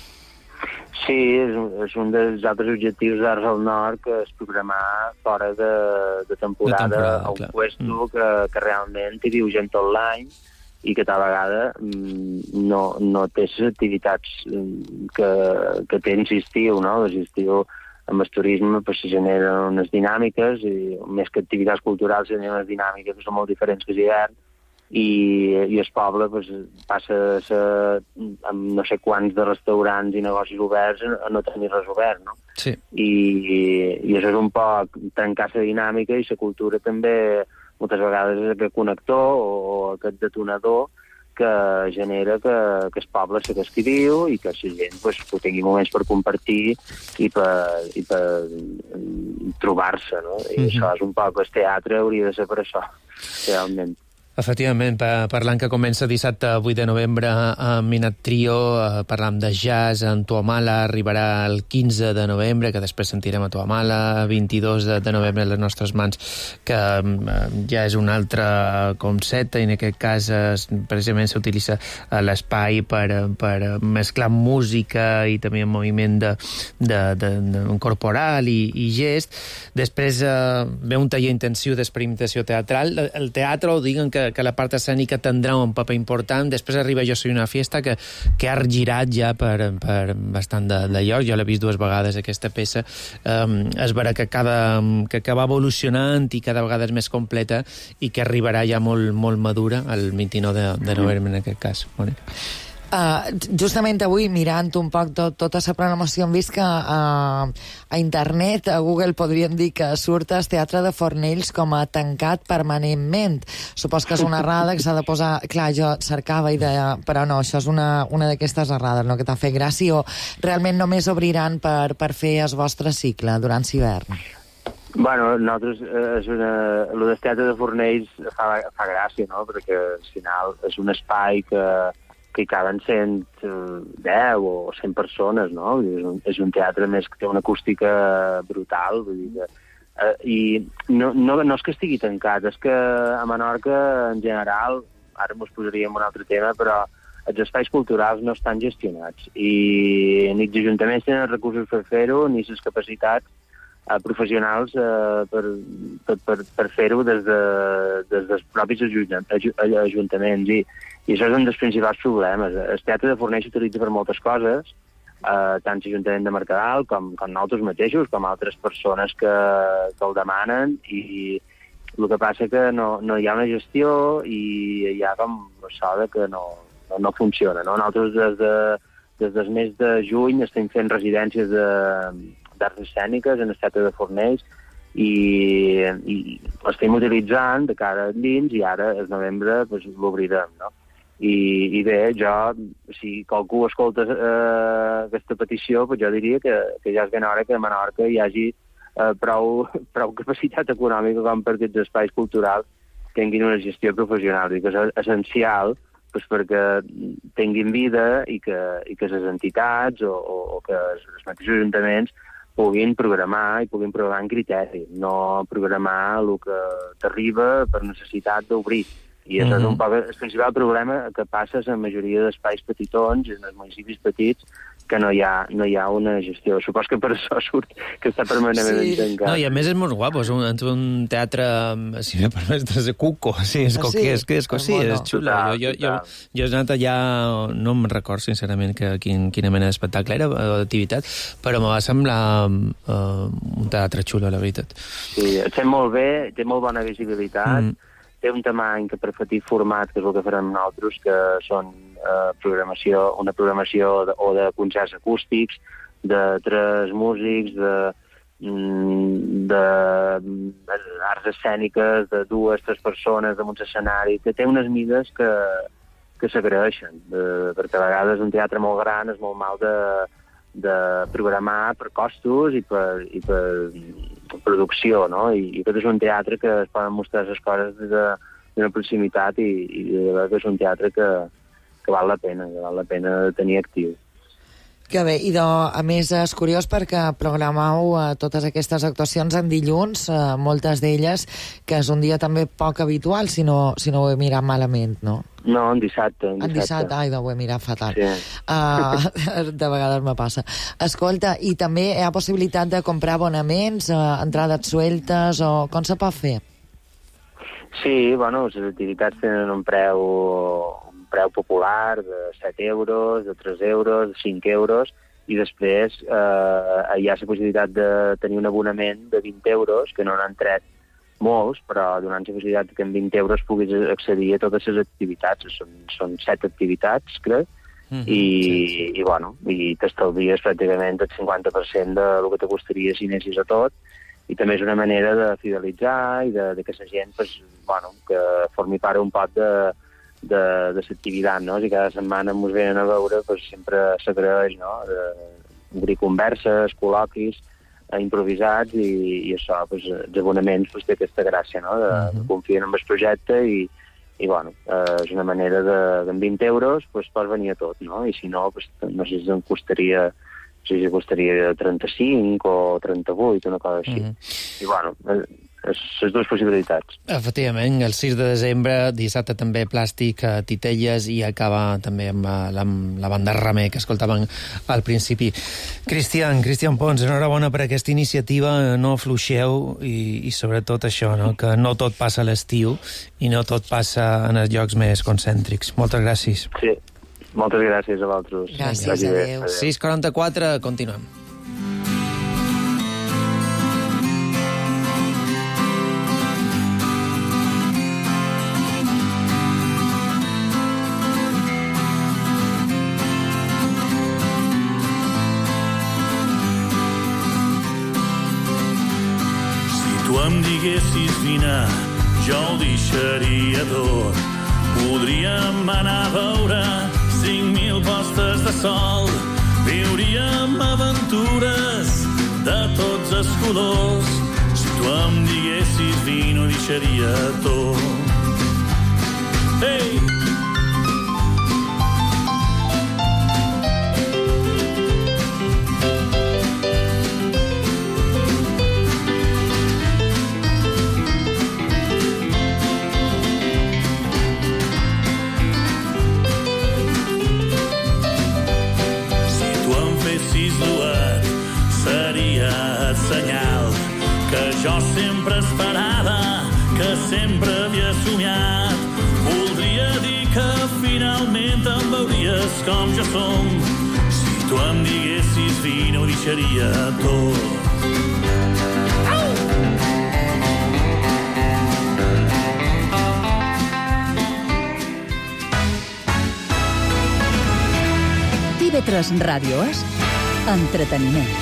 Sí, és, és un dels altres objectius d'Arts al Nord, que és programar fora de, de temporada, de temporada a un puesto mm. que, que realment hi viu gent tot l'any i que tal vegada mm, no, no té les activitats que, que tens estiu, no? L'estiu amb el turisme pues, se generen unes dinàmiques i més que activitats culturals se generen unes dinàmiques que són molt diferents que l'hivern i, i el poble pues, passa a ser, amb no sé quants de restaurants i negocis oberts a no tenir res obert, no? Sí. I, i, i això és un poc trencar la dinàmica i la cultura també moltes vegades és aquest connector o, o aquest detonador que genera que, que el poble segueix qui viu i que la gent pues, tingui moments per compartir i per, i per trobar-se, no? I mm-hmm. això és un poc, el teatre hauria de ser per això, realment. Efectivament, parlant que comença dissabte vuit de novembre amb Minat Trio, parlant de jazz, en Tuamala arribarà el quinze de novembre, que després sentirem a Tuamala, vint-i-dos de novembre a les nostres mans, que ja és un altre concepte, i en aquest cas precisament s'utilitza l'espai per, per mesclar música i també moviment de, de, de, de corporal i, i gest. Després eh, ve un taller intensiu d'experimentació teatral. El teatre, ho diguen que que la part escènica tindrà un paper important. Després arriba Jo soy una fiesta, que, que ha girat ja per, per bastant de, de lloc. Jo l'he vist dues vegades, aquesta peça. Um, es veurà que, cada, que, que va evolucionant i cada vegada és més completa i que arribarà ja molt, molt madura el vint-i-nou de, de novembre, en aquest cas. Mònica. Uh, justament avui, mirant un poc tot, tota la programació, hem vist que uh, a internet, a Google, podríem dir que surt el Teatre de Fornells com a tancat permanentment. Supos que és una errada que s'ha de posar... Clar, jo cercava i deia, però no, això és una, una d'aquestes errades, no?, que t'ha fet gràcia, o realment només obriran per, per fer el vostre cicle durant l'hivern? Bueno, nosaltres, eh, és una... el del Teatre de Fornells fa, fa gràcia, no?, perquè al final és un espai que que hi caben cent deu o cent persones, no? És un, és un teatre més que té una acústica brutal, vull dir que, eh, i no, no, no és que estigui tancat, és que a Menorca, en general, ara ens posaríem un altre tema, però els espais culturals no estan gestionats, i ni els ajuntaments tenen recursos per fer-ho, ni les capacitats eh, professionals eh, per, per, per, per fer-ho des, de, des dels propis ajuntaments, i I això és un dels principals problemes. El Teatre de Fornells s'utilitza per moltes coses, eh, tant l'Ajuntament de Mercadal com, com nosaltres mateixos, com altres persones que, que el demanen, i el que passa que no, no hi ha una gestió i hi ha com això de que no, no, no funciona. No? Nosaltres des, de, des del mes de juny estem fent residències d'arts escèniques en el Teatre de Fornells, i, i l'estem utilitzant de cara dins, i ara, el novembre, pues, l'obrirem, no? I, i bé, jo, si qualcú escolta eh, aquesta petició, pues jo diria que, que ja és ben hora que a Menorca hi hagi eh, prou, prou capacitat econòmica com perquè els espais culturals tinguin una gestió professional, i que és essencial pues, perquè tinguin vida i que, i que les entitats o, o, o que els mateixos ajuntaments puguin programar i puguin programar en criteri, no programar el que t'arriba per necessitat d'obrir. I això és un poc el principal problema que passa en la majoria d'espais petitons, en els municipis petits, que no hi ha, no hi ha una gestió. Supos que per això surt que està permanentment sí. tancat. No, i a més és molt guapo, és un, un teatre, si me permetes, de cuco, sí, és, ah, sí? és, és, és, sí, és xula. Jo, jo, jo, jo he anat allà, no em record sincerament que, quin, quina mena d'espectacle era, o d'activitat, però me va semblar uh, un teatre xulo, la veritat. Sí, et sent molt bé, té molt bona visibilitat, mm. té un tamany que per petit format, que és el que farem nosaltres, que són eh, programació, una programació de, o de concerts acústics, de tres músics, de, de, de arts escèniques, de dues, tres persones damunt l'escenari, que té unes mides que, que s'agraeixen, perquè a vegades un teatre molt gran és molt mal de, de programar per costos i per, i per producció, no? I, i aquest és un teatre que es poden mostrar les coses d'una proximitat, i, i de veritat que és un teatre que, que val la pena, que val la pena tenir actiu. Que bé, i de, a més és curiós perquè programau eh, totes aquestes actuacions en dilluns, eh, moltes d'elles, que és un dia també poc habitual, si no, si no ho he mirat malament, no? No, en dissabte. En dissabte, dissabte ai, ho he mirat fatal. Sí. Uh, de vegades me passa. Escolta, i també hi ha possibilitat de comprar abonaments, uh, entrades sueltes, o com se pot fer? Sí, bueno, les activitats tenen un preu, un preu popular de set euros, de tres euros, de cinc euros, i després eh, hi ha la possibilitat de tenir un abonament de vint euros, que no n'han tret molts, però donant la possibilitat que amb vint euros puguis accedir a totes les activitats. Són, són set activitats, crec, mm-hmm, i, sí, sí. i, bueno, i t'estalvies pràcticament el cinquanta per cent del que te costaria si anessis a tot, i també és una manera de fidelitzar i de, de que la gent, pues, bueno, que formi part un poc de, de, de l'activitat, no? Si cada setmana ens venen a veure, pues, sempre s'agraeix, no? De, obrir converses, col·loquis, improvisats, i, i això, pues, els abonaments, pues, té aquesta gràcia, no? De, uh-huh. de confiar en el projecte i, i bueno, eh, és una manera de, de vint euros pues, pots venir a tot, no? I si no, pues, no sé si em costaria, no sé si costaria trenta-cinc o trenta-vuit, una cosa així. Mm-hmm. I bueno, és les dues possibilitats. Efectivament, el sis de desembre, dissabte també plàstic, titelles, i acaba també amb la, la banda Ramé, que escoltaven al principi. Cristian, Cristian Pons, enhorabona per aquesta iniciativa, no afluixeu, i, i sobretot això, no? Que no tot passa a l'estiu i no tot passa en els llocs més concèntrics. Moltes gràcies. Sí, moltes gràcies a vosaltres. Gràcies, adéu. sis quaranta-quatre, continuem. Em diguessis vine, jo ho deixaria tot. Podríem anar a veure cinc mil postes de sol. Viuríem aventures de tots els colors. Si tu em diguessis vine, ho deixaria tot. Ei! Jo sempre esperava, que sempre havia somiat. Voldria dir que finalment em veuries com jo som. Si tu em diguessis vine, ho deixaria tot. T V tres Ràdio és entreteniment.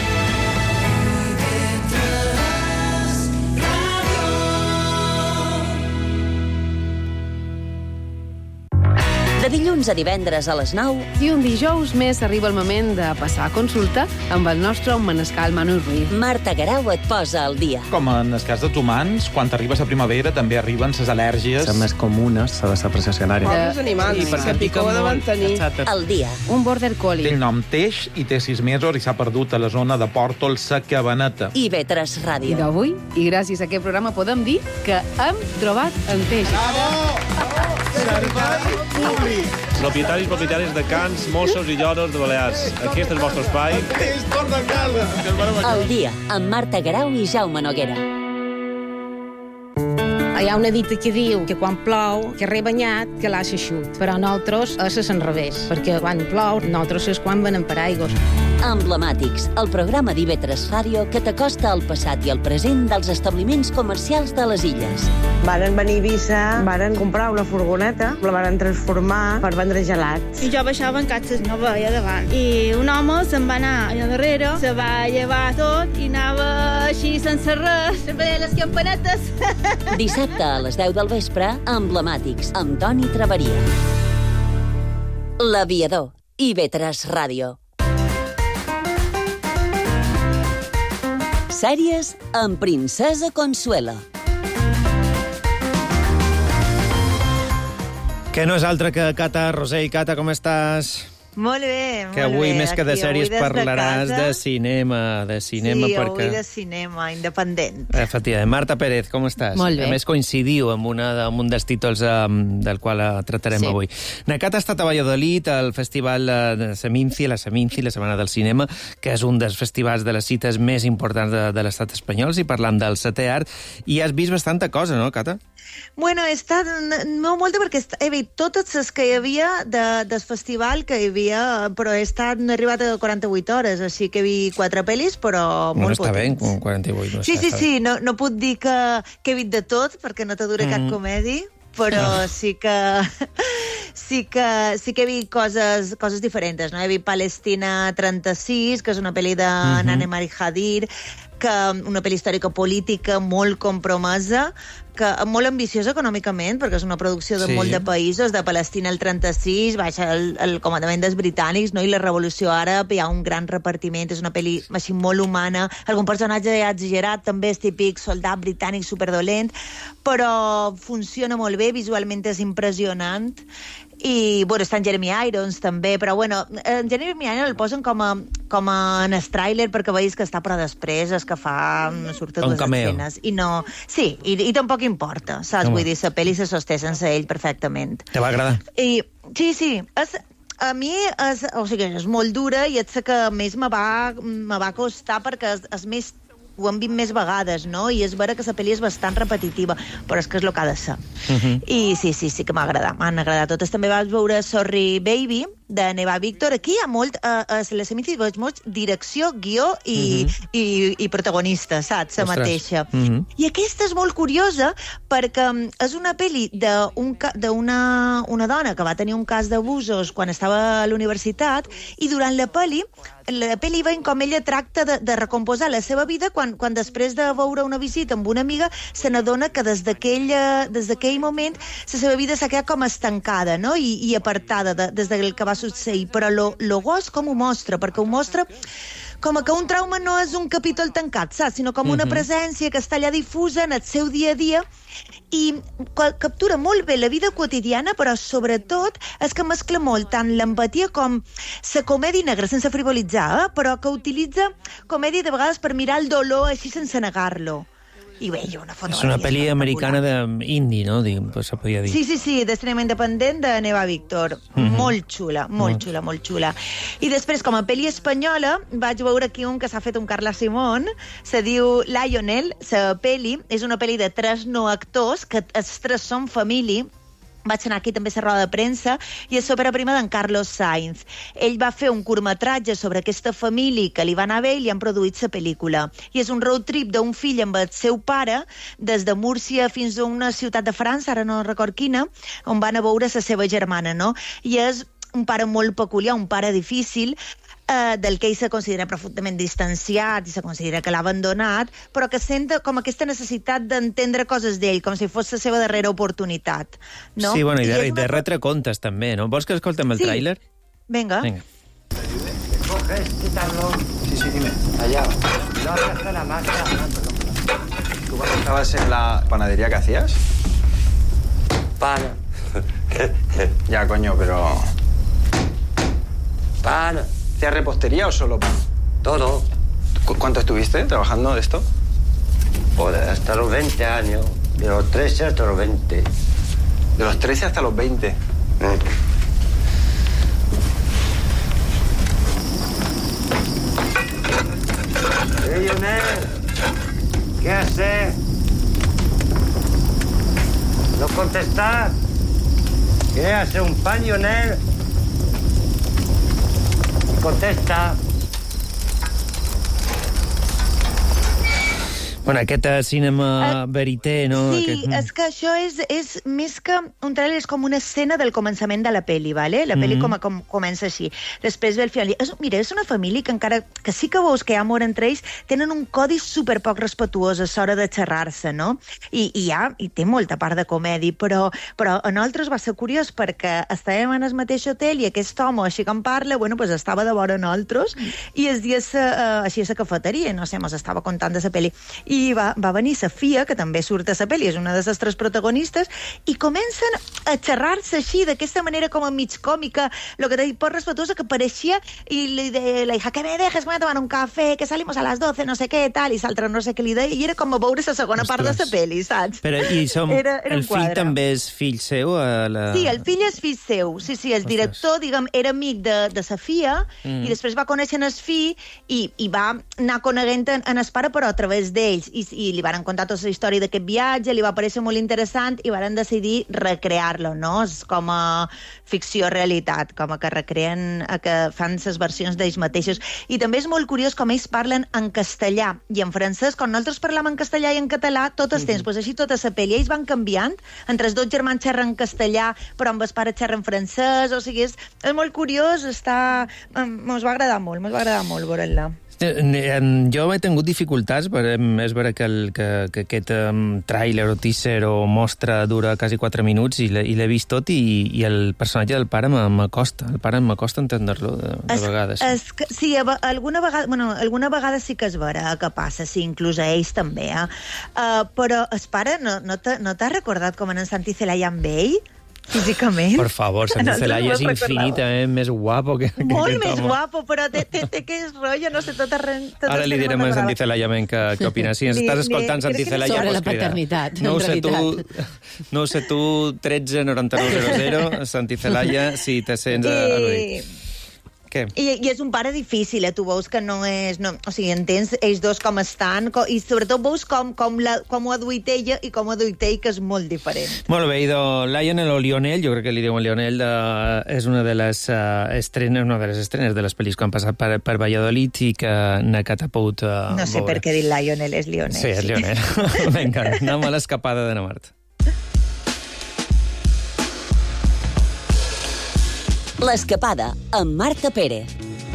De dilluns a divendres a les nou. I un dijous més arriba el moment de passar a consulta amb el nostre manescal Manu Ruiz. Marta Garau et posa al dia. Com en el cas dels humans, quan arribes a primavera també arriben les al·lèrgies. Les més comunes a la precessionària. Els animals, que picor de mantenir. Al dia. Un border collie. Té el nom Teix i té sis mesos i s'ha perdut a la zona de Pòrtol, sa Cabaneta. I ve tres Ràdio. I d'avui, i gràcies a aquest programa, podem dir que hem trobat el Teix. Bravo! Servei públic. Propietaris, propietaris de cans, Mossos i lloros de Balears. Aquí és el vostre espai. Al dia, amb Marta Garau i Jaume Noguera. Hi ha una dita que diu que quan plou, que re banyat, que l'ha xeixut. Però nosaltres és a l'enrevés, perquè quan plou, nosaltres és quan venen per aigües. Emblemàtics, el programa d'I V tres Ràdio que t'acosta al passat i al present dels establiments comercials de les illes. Varen venir a Eivissa, varen comprar una furgoneta, la varen transformar per vendre gelats. I jo baixava en catxes, no veia davant. I un home se'n va anar allà darrere, se va llevar tot i anava així sense res, sempre deia les campanetes. Dissabte a les deu del vespre, Emblemàtics, amb Toni Traveria. L'Aviador, I V tres Ràdio. Sèries amb Princesa Consuelo. Que no és altra que Cata Rosell. Cata, com estàs? Molt bé, molt que avui, bé. més que de Aquí, sèries, parlaràs de, de cinema, de cinema sí, perquè... avui de cinema, independent. Efectivament. Marta Pérez, com estàs? Molt bé. A més, coincidiu amb, una, amb un dels títols um, del qual uh, tratarem Sí. avui. Nacat ha estat a Valladolid, al festival uh, de Seminci, la Seminci, la Setmana del Cinema, que és un dels festivals de les cites més importants de, de l'estat espanyol, si parlam del setè art, i has vist bastanta cosa, no, Cata? Bueno, he estat, no molta, perquè he vist totes les que hi havia de, del festival que hi havia, però he estat, no he arribat a quaranta-vuit hores, així que he vist quatre pel·lis, però Bueno, molt està bé, potents. com quaranta-vuit. No Sí, està, sí, està sí, bé. no, no puc dir que, que he vist de tot, perquè no t'adura mm. cap Mm. comèdi, però Ah. sí que sí que sí que he vist coses, coses diferents, no? He vist Palestina trenta-sis, que és una pel·li de Mhm. Nane Mari Hadir, que una pel·li històrica política molt compromesa, que molt ambiciosa econòmicament, perquè és una producció de Sí. molt de països, de Palestina el trenta-sis, baixa el, el comandament dels britànics, no? I la revolució àrab, hi ha un gran repartiment, és una pel·li així molt humana, algun personatge exagerat, també és típic soldat britànic superdolent, però funciona molt bé, visualment és impressionant, i, bueno, està en Jeremy Irons també, però, bueno, en Jeremy Irons el posen com a, com a en el tràiler perquè veus que està, però després és que fa surten Un dues cameo. escenes i no... Sí, i, i tampoc importa, saps? Home. Vull dir, la pel·li se sosté sense ell perfectament. Te va agradar? I, sí, sí, és, a mi és, o sigui, és molt dura i és la que més me va, me va costar perquè és, és més, ho hem vist més vegades, no? I és vera que la pel·li és bastant repetitiva, però és que és el que ha de ser. Uh -huh. I sí, sí, sí que m'ha agradat, m'han agradat totes. També vaig veure Sorry Baby, de Neva Víctor. Aquí hi ha molt, a uh, uh, les Semitis veig molt direcció, guió i, Uh -huh. i, i protagonista, saps? La Ostres. mateixa. Uh -huh. I aquesta és molt curiosa perquè és una pel·li d'una una dona que va tenir un cas d'abusos quan estava a la universitat i durant la pel·li la pel·li veiem com ella tracta de, de recomposar la seva vida quan, quan després de veure una visita amb una amiga se n'adona que des d'aquell des d'aquell moment la seva vida s'ha quedat com estancada, no? I, i apartada de, des del que va succeir. Però lo, lo gos com ho mostra? Perquè ho mostra com que un trauma no és un capítol tancat, saps? Sinó com una Mhm. presència que està allà difusa en el seu dia a dia i captura molt bé la vida quotidiana, però sobretot és que mescla molt tant l'empatia com la comèdia negra, sense frivolitzar, eh? Però que utilitza comèdia de vegades per mirar el dolor així sense negar-lo. I bé, hi ha una És fotografia una pel·li espectacular. americana d'indi, no? Diguem, pues, se podia dir. Sí, sí, sí, de cinema independent de Neva Víctor. Mhm. Molt xula, molt Molt. xula, molt xula. I després, com a pel·li espanyola, vaig veure aquí un que s'ha fet un Carla Simón, se diu Lionel, la pel·li, és una pel·li de tres no actors, que els tres són família. Vaig anar aquí també a la roda de premsa i és l'òpera prima d'en Carlos Sainz. Ell va fer un curtmetratge sobre aquesta família que li va anar bé i li han produït la pel·lícula. I és un road trip d'un fill amb el seu pare des de Múrcia fins a una ciutat de França, ara no record quina, on van a veure la seva germana, no? I és un pare molt peculiar, un pare difícil, eh, del que ell se considera profundament distanciat i se considera que l'ha abandonat, però que sent com aquesta necessitat d'entendre coses d'ell, com si fos la seva darrera oportunitat. No? Sí, bueno, i I de, és i de una- retre comptes, també, no? Vols que escoltem el Sí. tràiler? Vinga. Vinga. Coges, quítalo. Sí, sí, dime. Allá. No hagas la masa. ¿Tú cuando estabas en la panadería qué hacías? Pana. Ya, coño, pero... Pana. ¿Hacías repostería o solo pan? Todo. ¿Cu- ¿Cuánto estuviste trabajando de esto? Pues hasta los veinte años. De los trece hasta los veinte. De los trece hasta los veinte. Eh. Hey, Lionel. ¿Qué haces? ¿No contestas? ¿Qué hace un pan, Lionel? Contesta. Bueno, aquest eh, cinema verité, no? Sí, Aquest... és que això és, és més que un trailer, és com una escena del començament de la pel·li, vale? La pel·li Mhm. com, com comença així. Després ve el final. És, mira, és una família que encara que sí que veus que hi ha amor entre ells, tenen un codi super poc respetuós a l'hora de xerrar-se, no? I, i, ha, i té molta part de comèdia, però, però a nosaltres va ser curiós perquè estàvem en el mateix hotel i aquest home, així que em parla, bueno, pues estava de vora nosaltres i es dia uh, així a la cafeteria, no sé, mos estava contant de la pel·li. I va, va venir Safia, que també surt a la pel·li, és una de les tres protagonistes, i comencen a xerrar-se així, d'aquesta manera com a mig còmica, lo que t'he dit, poc respetuosa, que pareixia, i li de la hija, que me dejes, voy a tomar un café, que salimos a las doce, no sé què, tal, i l'altre no sé què li deia, i era com a veure la segona part de la pel·li, saps? Però, i som... Era- era un el fill quadre. també és fill seu? A la... Sí, el fill és fill seu. Sí, sí, el director, diguem, era amic de, de Safia Mm. i després va conèixer el fill i, i va anar coneguent en, en el pare, però a través d'ells. I, I li van contar tota la història d'aquest viatge, li va paréixer molt interessant i van decidir recrear-lo, no? És com a ficció-realitat, com a que recreen, a que fan les versions d'ells mateixos. I també és molt curiós com ells parlen en castellà i en francès. Quan nosaltres parlem en castellà i en català, tot el temps, doncs així tota la pel·li. Ells van canviant, entre els dos germans xerren en castellà, però amb el pare xerra en francès, o sigui, és, és molt curiós, està... Ens va agradar molt, ens va agradar molt veure-la. Jo he tingut dificultats, perquè és vera que, el, que, que aquest um, tràiler o teaser o mostra dura quasi quatre minuts i l'he vist tot i, i el personatge del pare m'acosta, el pare m'acosta entendre-lo de, de es, vegades. Es, sí, alguna vegada, bueno, alguna vegada sí que és vera que passa, sí, inclús a ells també, eh? Uh, però el pare no, no t'ha no recordat com en Santi Celaya amb ell? Físicament. Per favor, Santi Celaya és infinitament més guapo que, que Molt aquest més home. guapo, però té, té, té que és rotllo, no sé, tot arreu... Ara li direm a Santi Celaya que, que opina. Si ens estàs escoltant, Santi Celaya, sobre pots la cridar. paternitat, No ho en sé tu, realitat. no ho sé tu, tretze noranta-nou zero zero, Santi Celaya, si te sents a, a l'oït. Què? I, I és un pare difícil, eh? Tu veus que no és... No, o sigui, entens ells dos com estan, com, i sobretot veus com, com, la, com ho ha duit ella i com ho ha duit ell, que és molt diferent. Molt bé, idò, Lionel o Lionel, jo crec que li diuen Lionel, de, és una de les uh, estrenes, una de les estrenes de les pel·lis que han passat per, per Valladolid i que n'ha catapult uh, No sé veure. per què dir Lionel, és Lionel. Sí, és Lionel. Vinga, anem a l'escapada de Namart. L'escapada amb Marta Pérez.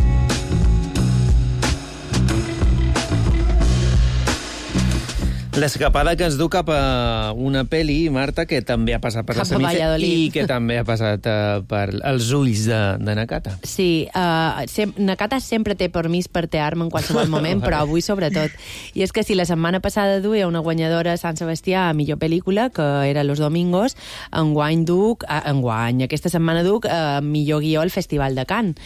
L'escapada que ens du cap a una pel·li, Marta, que també ha passat per Cap la a Semife Valladolid. i que també ha passat uh, per els ulls de, de Nakata. Sí, uh, sem Nakata sempre té permís per tear-me en qualsevol moment, però avui sobretot. I és que si la setmana passada duia una guanyadora a Sant Sebastià a millor pel·lícula, que era Los Domingos, enguany duc, uh, enguany, aquesta setmana duc uh, millor guió al Festival de Cannes.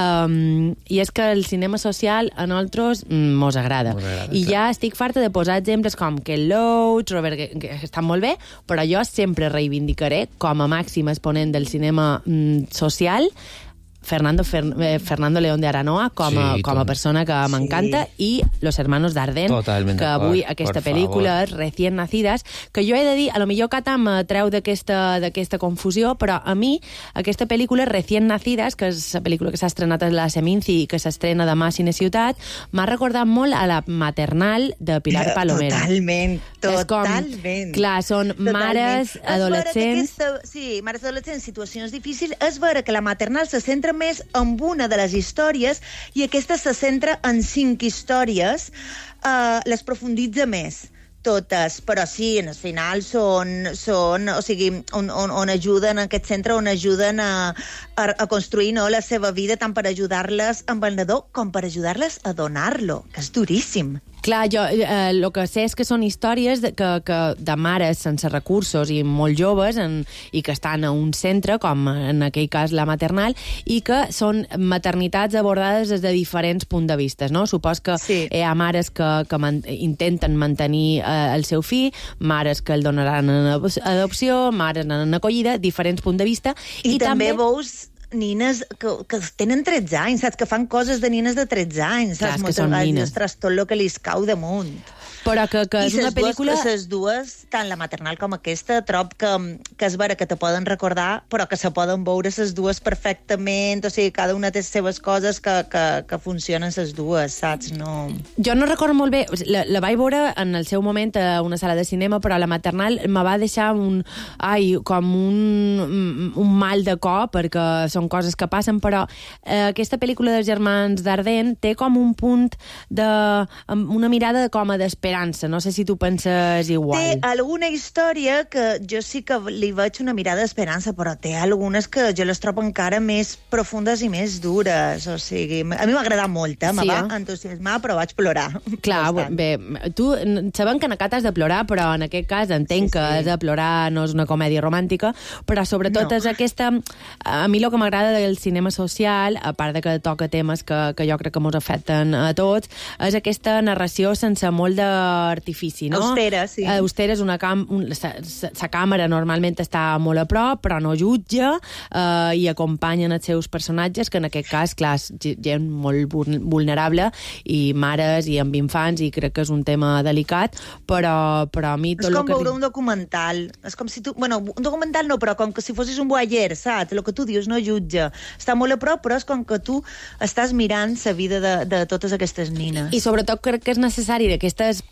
Um, I és que el cinema social a nosaltres mm, mos agrada. Mos agrada, I clar. ja estic farta de posar exemples com Ken Loach, Robert, que, que estan molt bé, però jo sempre reivindicaré com a màxim exponent del cinema mm, social Fernando, Fer, eh, Fernando León de Aranoa com a, Sí, com a tot. persona que Sí. m'encanta i Los Hermanos Dardenne, Totalment que d'acord, avui aquesta por pel·lícula, favor. Recién Nacidas, que jo he de dir, a lo millor Cata me treu d'aquesta d'aquesta confusió, però a mi aquesta pel·lícula, Recién Nacidas, que és la pel·lícula que s'ha estrenat a la Seminci i que s'estrena demà a Cine Ciutat, m'ha recordat molt a la Maternal de Pilar Palomera. Totalment, És com, totalment. clar, són Totalment. mares, És vera que adolescents... aquesta- Sí, mares adolescents en situacions difícils. És vera que la maternal se centra més en una de les històries i aquesta se centra en cinc històries, eh, les profunditza més totes, però sí, en el final són, són o sigui, on, on, on ajuden, en aquest centre, on ajuden a, a, a construir, no, la seva vida, tant per ajudar-les amb el nadó com per ajudar-les a donar-lo, que és duríssim. Clar, jo eh, el que sé és que són històries de, que, que, de mares sense recursos i molt joves en, i que estan a un centre, com en aquell cas la maternal, i que són maternitats abordades des de diferents punts de vista, no? Supos que sí. Hi ha mares que, que man, intenten mantenir eh, el seu fill, mares que el donaran en adopció, mares en acollida, diferents punts de vista. I, I també, també veus nines que, que tenen tretze anys, saps? Que fan coses de nines de tretze anys, Clar, saps? que són nines. Ostres, tot el que li cau damunt. Però que, que és I una pel·lícula... I les dues, tant la maternal com aquesta, trob que, que és vera que te poden recordar, però que se poden veure les dues perfectament, o sigui, cada una té les seves coses que, que, que funcionen les dues, saps? No... Jo no recordo molt bé, la, la vaig veure en el seu moment a una sala de cinema, però la maternal me va deixar un, ai, com un, un mal de cor, perquè són coses que passen, però eh, aquesta pel·lícula dels germans Dardenne té com un punt de... una mirada com a d'esperança. No sé si tu penses igual. Té alguna història que jo sí que li veig una mirada d'esperança, però té algunes que jo les trobo encara més profundes i més dures. O sigui, a mi m'ha agradat molt, eh? Me Sí, va eh? entusiasmar, però vaig plorar. Clar, Bastant. bé, tu sabem que en aquest has de plorar, però en aquest cas entenc sí, sí. que has de plorar, no és una comèdia romàntica, però sobretot no. és aquesta... A mi el que m'agrada del cinema social, a part de que toca temes que, que jo crec que ens afecten a tots, és aquesta narració sense molt d'artifici, no? Austera, sí. Austera és una cam... Un, la càmera normalment està molt a prop, però no jutja eh, i acompanyen els seus personatges, que en aquest cas, clar, és gent molt vulnerable i mares i amb infants, i crec que és un tema delicat, però, però a mi tot és com el que... veure un documental. És com si tu... Bueno, un documental no, però com que si fossis un voyeur, saps? El que tu dius no jutja. Està molt a prop, però és com que tu estàs mirant la vida de, de totes aquestes nines. I sobretot crec que és necessari d'aquestes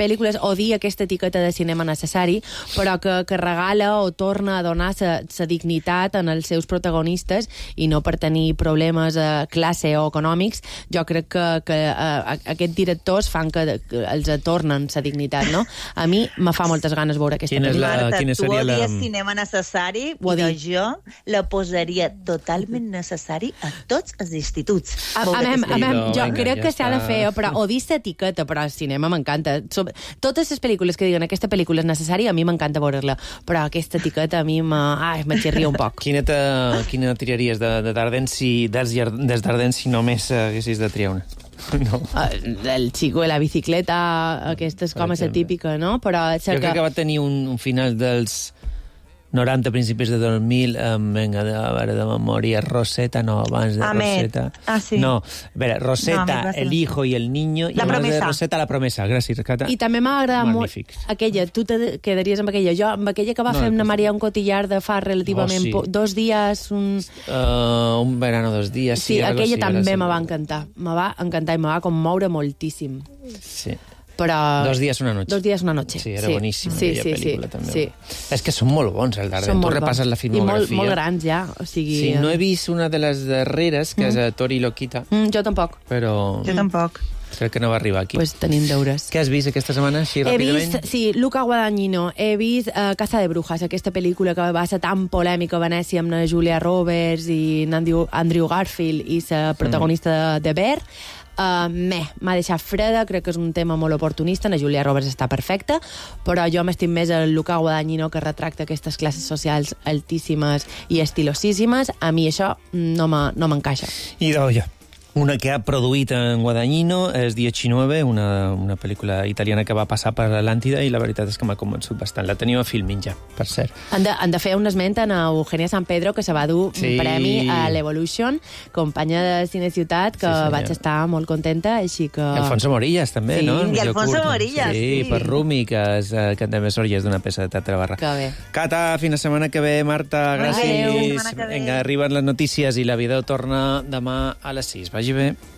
pel·lícules o dir aquesta etiqueta de cinema necessari, però que, que regala o torna a donar la dignitat en els seus protagonistes i no per tenir problemes de classe o econòmics. Jo crec que, que uh, aquests directors fan que, que els tornen la dignitat, no? A mi me fa moltes ganes veure aquesta Quina és la- pel·lícula. Marta, quina tu seria la- odies cinema necessari, Ho ha i dit. jo la posaria totalment necessari a tots els instituts. A, a, Veure mem, aquesta a mem, Idò, jo vinga, crec ja que s'ha de està. fer, però o dir l'etiqueta, però el cinema m'encanta. Sob- Totes les pel·lícules que diguen aquesta pel·lícula és necessària, a mi m'encanta veure-la, però aquesta etiqueta a mi m'aixerria un poc. Quina, te, quina tiraries de, de Dardenne si, dels, llar- dels Dardenne si només eh, haguessis de triar una? No. Uh, el xico de la bicicleta, aquesta és com a la típica, no? Però sé Jo crec que va tenir un, un final dels noranta, principis de dos mil, amb, vinga, de, a veure, de memòria, Rosetta, no, abans de Ahmed. Rosetta. Ah, sí. No, a veure, No, Rosetta, Ahmed va ser El no. hijo i el niño, i La abans de promesa. Rosetta, La promesa. Gràcies, Cata. I també m'ha agradat molt Magnífics. aquella, tu te quedaries amb aquella, jo amb aquella que va No, fer amb aquesta- Maria un Cotillard de fa relativament Oh, sí. po- dos dies, un... Uh, un verano, dos dies. Sí, Sí, algo aquella així, també ara sí. me va encantar. Me va encantar i me va commoure moltíssim. Sí. Però... Dos dies, una noche. Dos dies, una noche. Sí, era boníssima sí, aquella sí, pel·lícula, sí, també. Sí. És que són molt bons, el Dardenne. Són Tu molt repasses bons. la filmografia. I molt, molt grans ja, o sigui... Sí, no he vist una de les darreres, que Mm. és a Tori Loquita, Mm, jo tampoc. però Jo tampoc. crec que no va arribar aquí. Pues tenim deures. Què has vist aquesta setmana, així He ràpidament? vist, sí, Luca Guadagnino, he vist uh, Casa de Brujas, aquesta pel·lícula que va ser tan polèmica a Venècia amb la Julia Roberts i Andrew, Andrew Garfield i la protagonista mm. de Bear. Uh, meh, m'ha deixat freda, crec que és un tema molt oportunista, la Julia Roberts està perfecta, però jo m'estim més el Luca Guadagnino, que retracta aquestes classes socials altíssimes i estilosíssimes. A mi això no me- no m'encaixa. I d'olla. Una que ha produït en Guadagnino és diecinueve, una, una pel·lícula italiana que va passar per l'Àntida, i la veritat és que m'ha convençut bastant. La tenim a Filmin ja, per cert. Han de, han de fer un esment a Eugènia San Pedro, que se va dur Sí. un premi a l'Evolution, companya de Cine Ciutat, que Sí, sí, senyor. vaig estar molt contenta, així que... I Alfonso Morillas, també, Sí. no? El I millor Alfonso curt. Morillas, sí. sí. per Rumi, que, és, eh, que també sorgeix d'una peça de teatre barra. Que bé. Cata, fins la setmana que ve, Marta, gràcies. Adéu. Fins la setmana que ve. Vinga, arriben les notícies i la vida torna demà a les sis. Vagi bé.